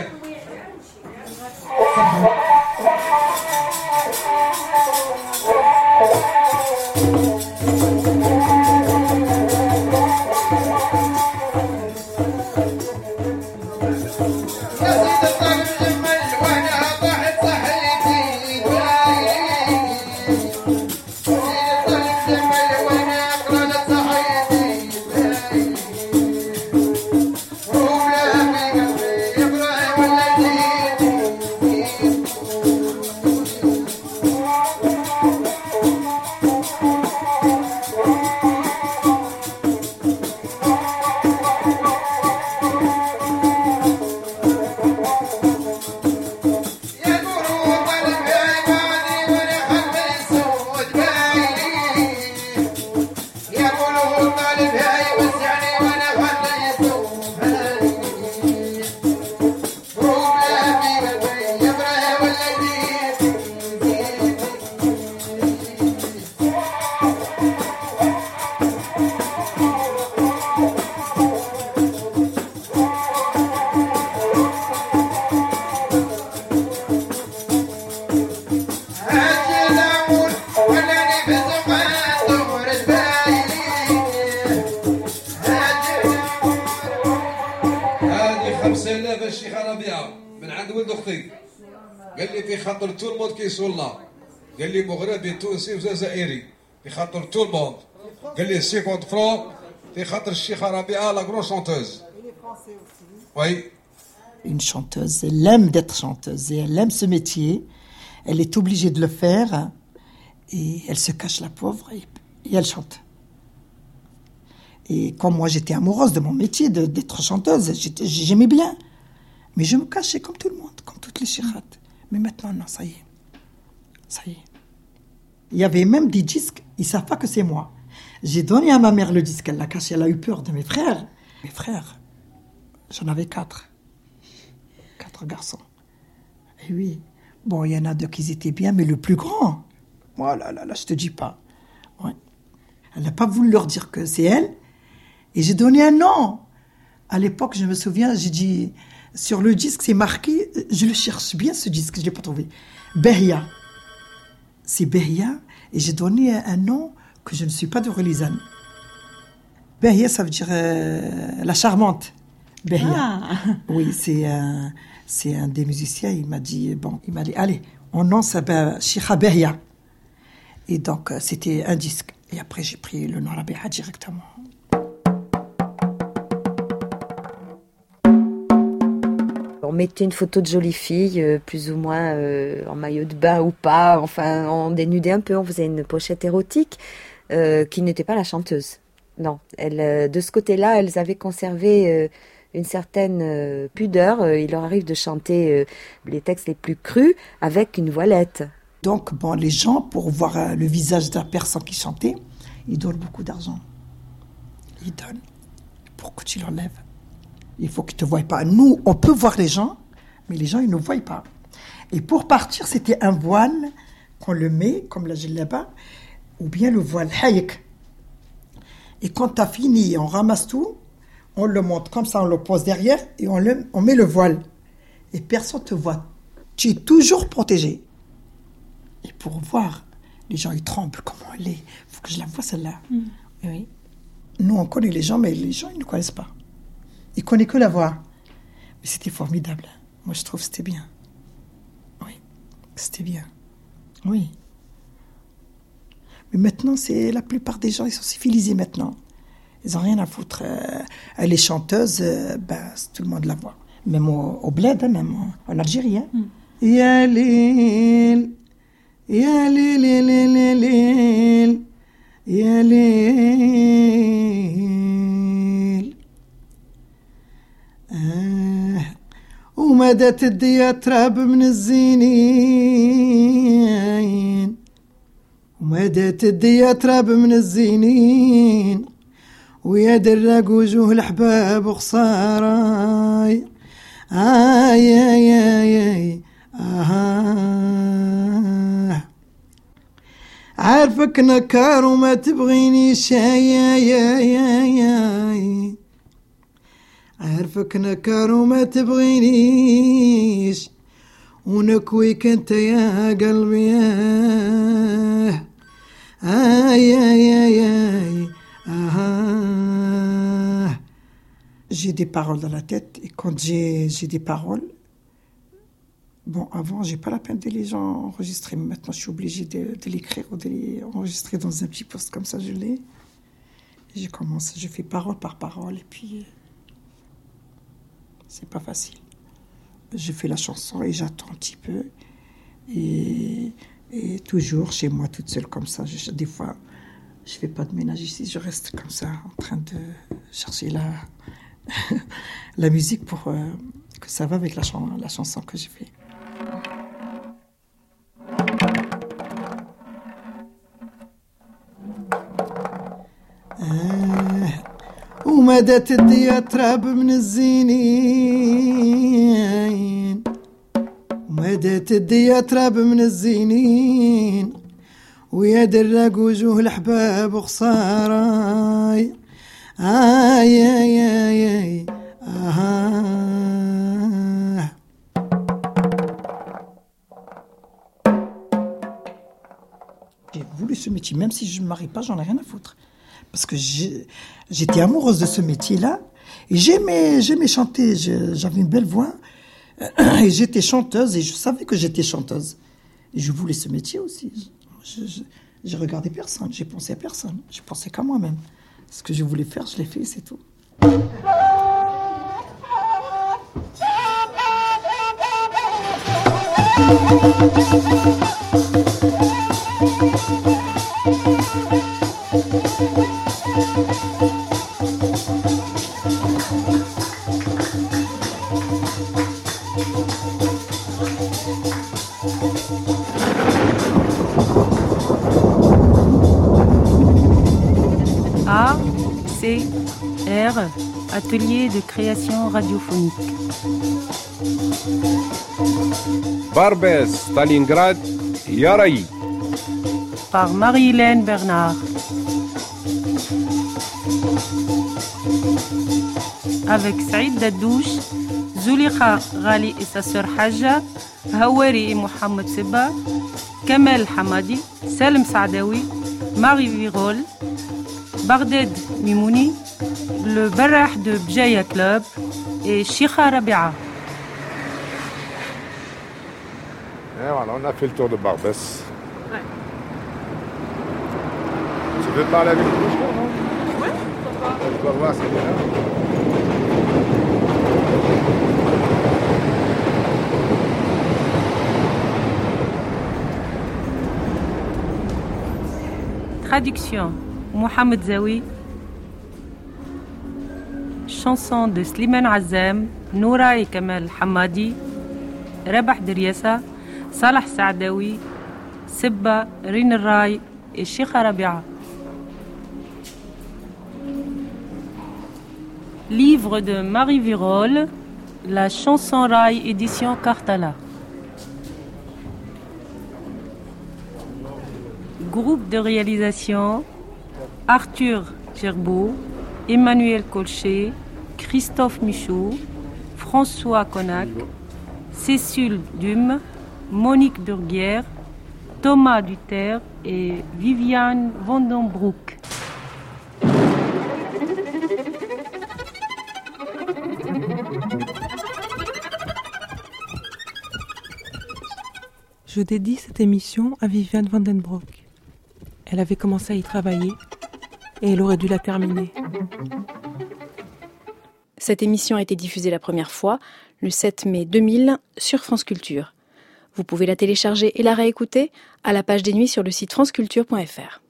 عند ولد اختي قال لي في خاطر تو الموند كيسولنا قال لي مغربي تونسي وجزائري في خاطر تو الموند قال لي 50 فرون في خاطر الشيخه ربيعه لا غرون شونتوز. Oui. Une chanteuse, elle aime d'être chanteuse et elle aime ce métier. Elle est obligée de le faire et elle se cache la pauvre et elle chante. Et comme moi j'étais amoureuse de mon métier d'être chanteuse, j'aimais bien. Mais je me cachais comme tout le monde, comme toutes les chirates. Mais maintenant, non, ça y est. Ça y est. Il y avait même des disques, ils ne savent pas que c'est moi. J'ai donné à ma mère le disque, elle l'a caché, elle a eu peur de mes frères. Mes frères, j'en avais 4. 4 garçons. Et oui, bon, il y en a 2 qui étaient bien, mais le plus grand, voilà, là, je te dis pas. Ouais. Elle n'a pas voulu leur dire que c'est elle. Et j'ai donné un nom. À l'époque, je me souviens, j'ai dit, sur le disque, c'est marqué, je le cherche bien ce disque, je ne l'ai pas trouvé. Behia. C'est Behia. Et j'ai donné un nom que je ne suis pas de Relizane. Behia, ça veut dire la charmante. Behia. Ah. Oui, c'est un des musiciens, il m'a dit, allez, mon nom s'appelle Chicha Behia. Et donc, c'était un disque. Et après, j'ai pris le nom Rabia directement. On mettait une photo de jolie fille, plus ou moins en maillot de bain ou pas, enfin on dénudait un peu, on faisait une pochette érotique qui n'était pas la chanteuse. Non, de ce côté-là, elles avaient conservé une certaine pudeur. Il leur arrive de chanter les textes les plus crus avec une voilette. Donc bon, les gens, pour voir le visage de la personne qui chantait, ils donnent beaucoup d'argent. Ils donnent pour que tu l'enlèves. Il faut qu'ils ne te voient pas. Nous, on peut voir les gens, mais les gens, ils ne nous voient pas. Et pour partir, c'était un voile qu'on le met, comme la djellaba, ou bien le voile hayek. Et quand tu as fini, on ramasse tout, on le monte comme ça, on le pose derrière, et on met le voile. Et personne ne te voit. Tu es toujours protégé. Et pour voir, les gens, ils tremblent. Comment elle est? Il faut que je la voie, celle-là. Mm. Oui. Nous, on connaît les gens, mais les gens, ils ne connaissent pas. Ils ne connaissent que la voix. Mais c'était formidable. Moi, je trouve que c'était bien. Oui, c'était bien. Oui. Mais maintenant, la plupart des gens, ils sont civilisés maintenant. Ils n'ont rien à foutre. Les chanteuses, tout le monde la voit. Même au bled, même en Algérie. Hein. Ya lil, ya lil, ya lil. ومدت الديا تراب من الزينين ومدت الديا تراب من الزينين ويا درق وجوه الأحباب وخساراي آي آي آي آه عارفك نكار وما تبغينيش يا يا يا يا عارفك نكار وما تبغينيش ونكويك انت يا قلبي يا يا يا J'ai des paroles dans la tête et quand j'ai des paroles, bon, avant j'ai pas la peine de les enregistrer, mais maintenant je suis obligée de l'écrire ou de les enregistrer dans un petit poste comme ça, je l'ai. Et je fais parole par parole et puis c'est pas facile. Je fais la chanson et j'attends un petit peu. Et toujours chez moi, toute seule comme ça. Des fois, je fais pas de ménage ici. Je reste comme ça, en train de chercher la musique pour que ça va avec la chanson que j'ai fait. ومدت الديا تراب من الزينين ومدت الديا تراب من الزينين ويا درق وجوه الأحباب وخساراي آي آي آي آه J'ai voulu ce métier, même si je ne me marie pas, j'en ai rien à foutre. Parce que j'étais amoureuse de ce métier-là. Et j'aimais chanter. J'avais une belle voix. Et j'étais chanteuse et je savais que j'étais chanteuse. Et je voulais ce métier aussi. J'ai regardé personne, j'ai pensé à personne. J'ai pensé qu'à moi-même. Ce que je voulais faire, je l'ai fait, c'est tout. ACR, Atelier de création radiophonique. Barbès, Stalingrad, Yaraï. Par Marie-Hélène Bernard. Avec Saïd Dadouche, Zulika Ghali et sa sœur Haja, Hawari et Mohamed Seba, Kamel Hamadi, Salem Saadawi, Marie Virol, Bagdad Mimouni, le Barrah de Bjaya Club et Sheikha Rabia. Et voilà, on a fait le tour de Barbès. Ouais. Tu veux parler avec le bouchon, non? Ouais, pourquoi pas. On va voir, c'est bien. Traduction Mohamed Zawi. Chanson de Slimane Azam, Noura et Kamel Hamadi, Rabah Deriassa, Salah Saadawi, Sibba, Rin Rai et Sheikha Rabia. Livre de Marie Virol, La chanson Rai, édition Cartala. Groupe de réalisation Arthur Gerbeau, Emmanuel Colchet, Christophe Michaud, François Connac, Cécile Dume, Monique Burguière, Thomas Duterre et Viviane Vandenbroek. Je dédie cette émission à Viviane Vandenbroek. Elle avait commencé à y travailler et elle aurait dû la terminer. Cette émission a été diffusée la première fois le 7 mai 2000 sur France Culture. Vous pouvez la télécharger et la réécouter à la page des nuits sur le site franceculture.fr.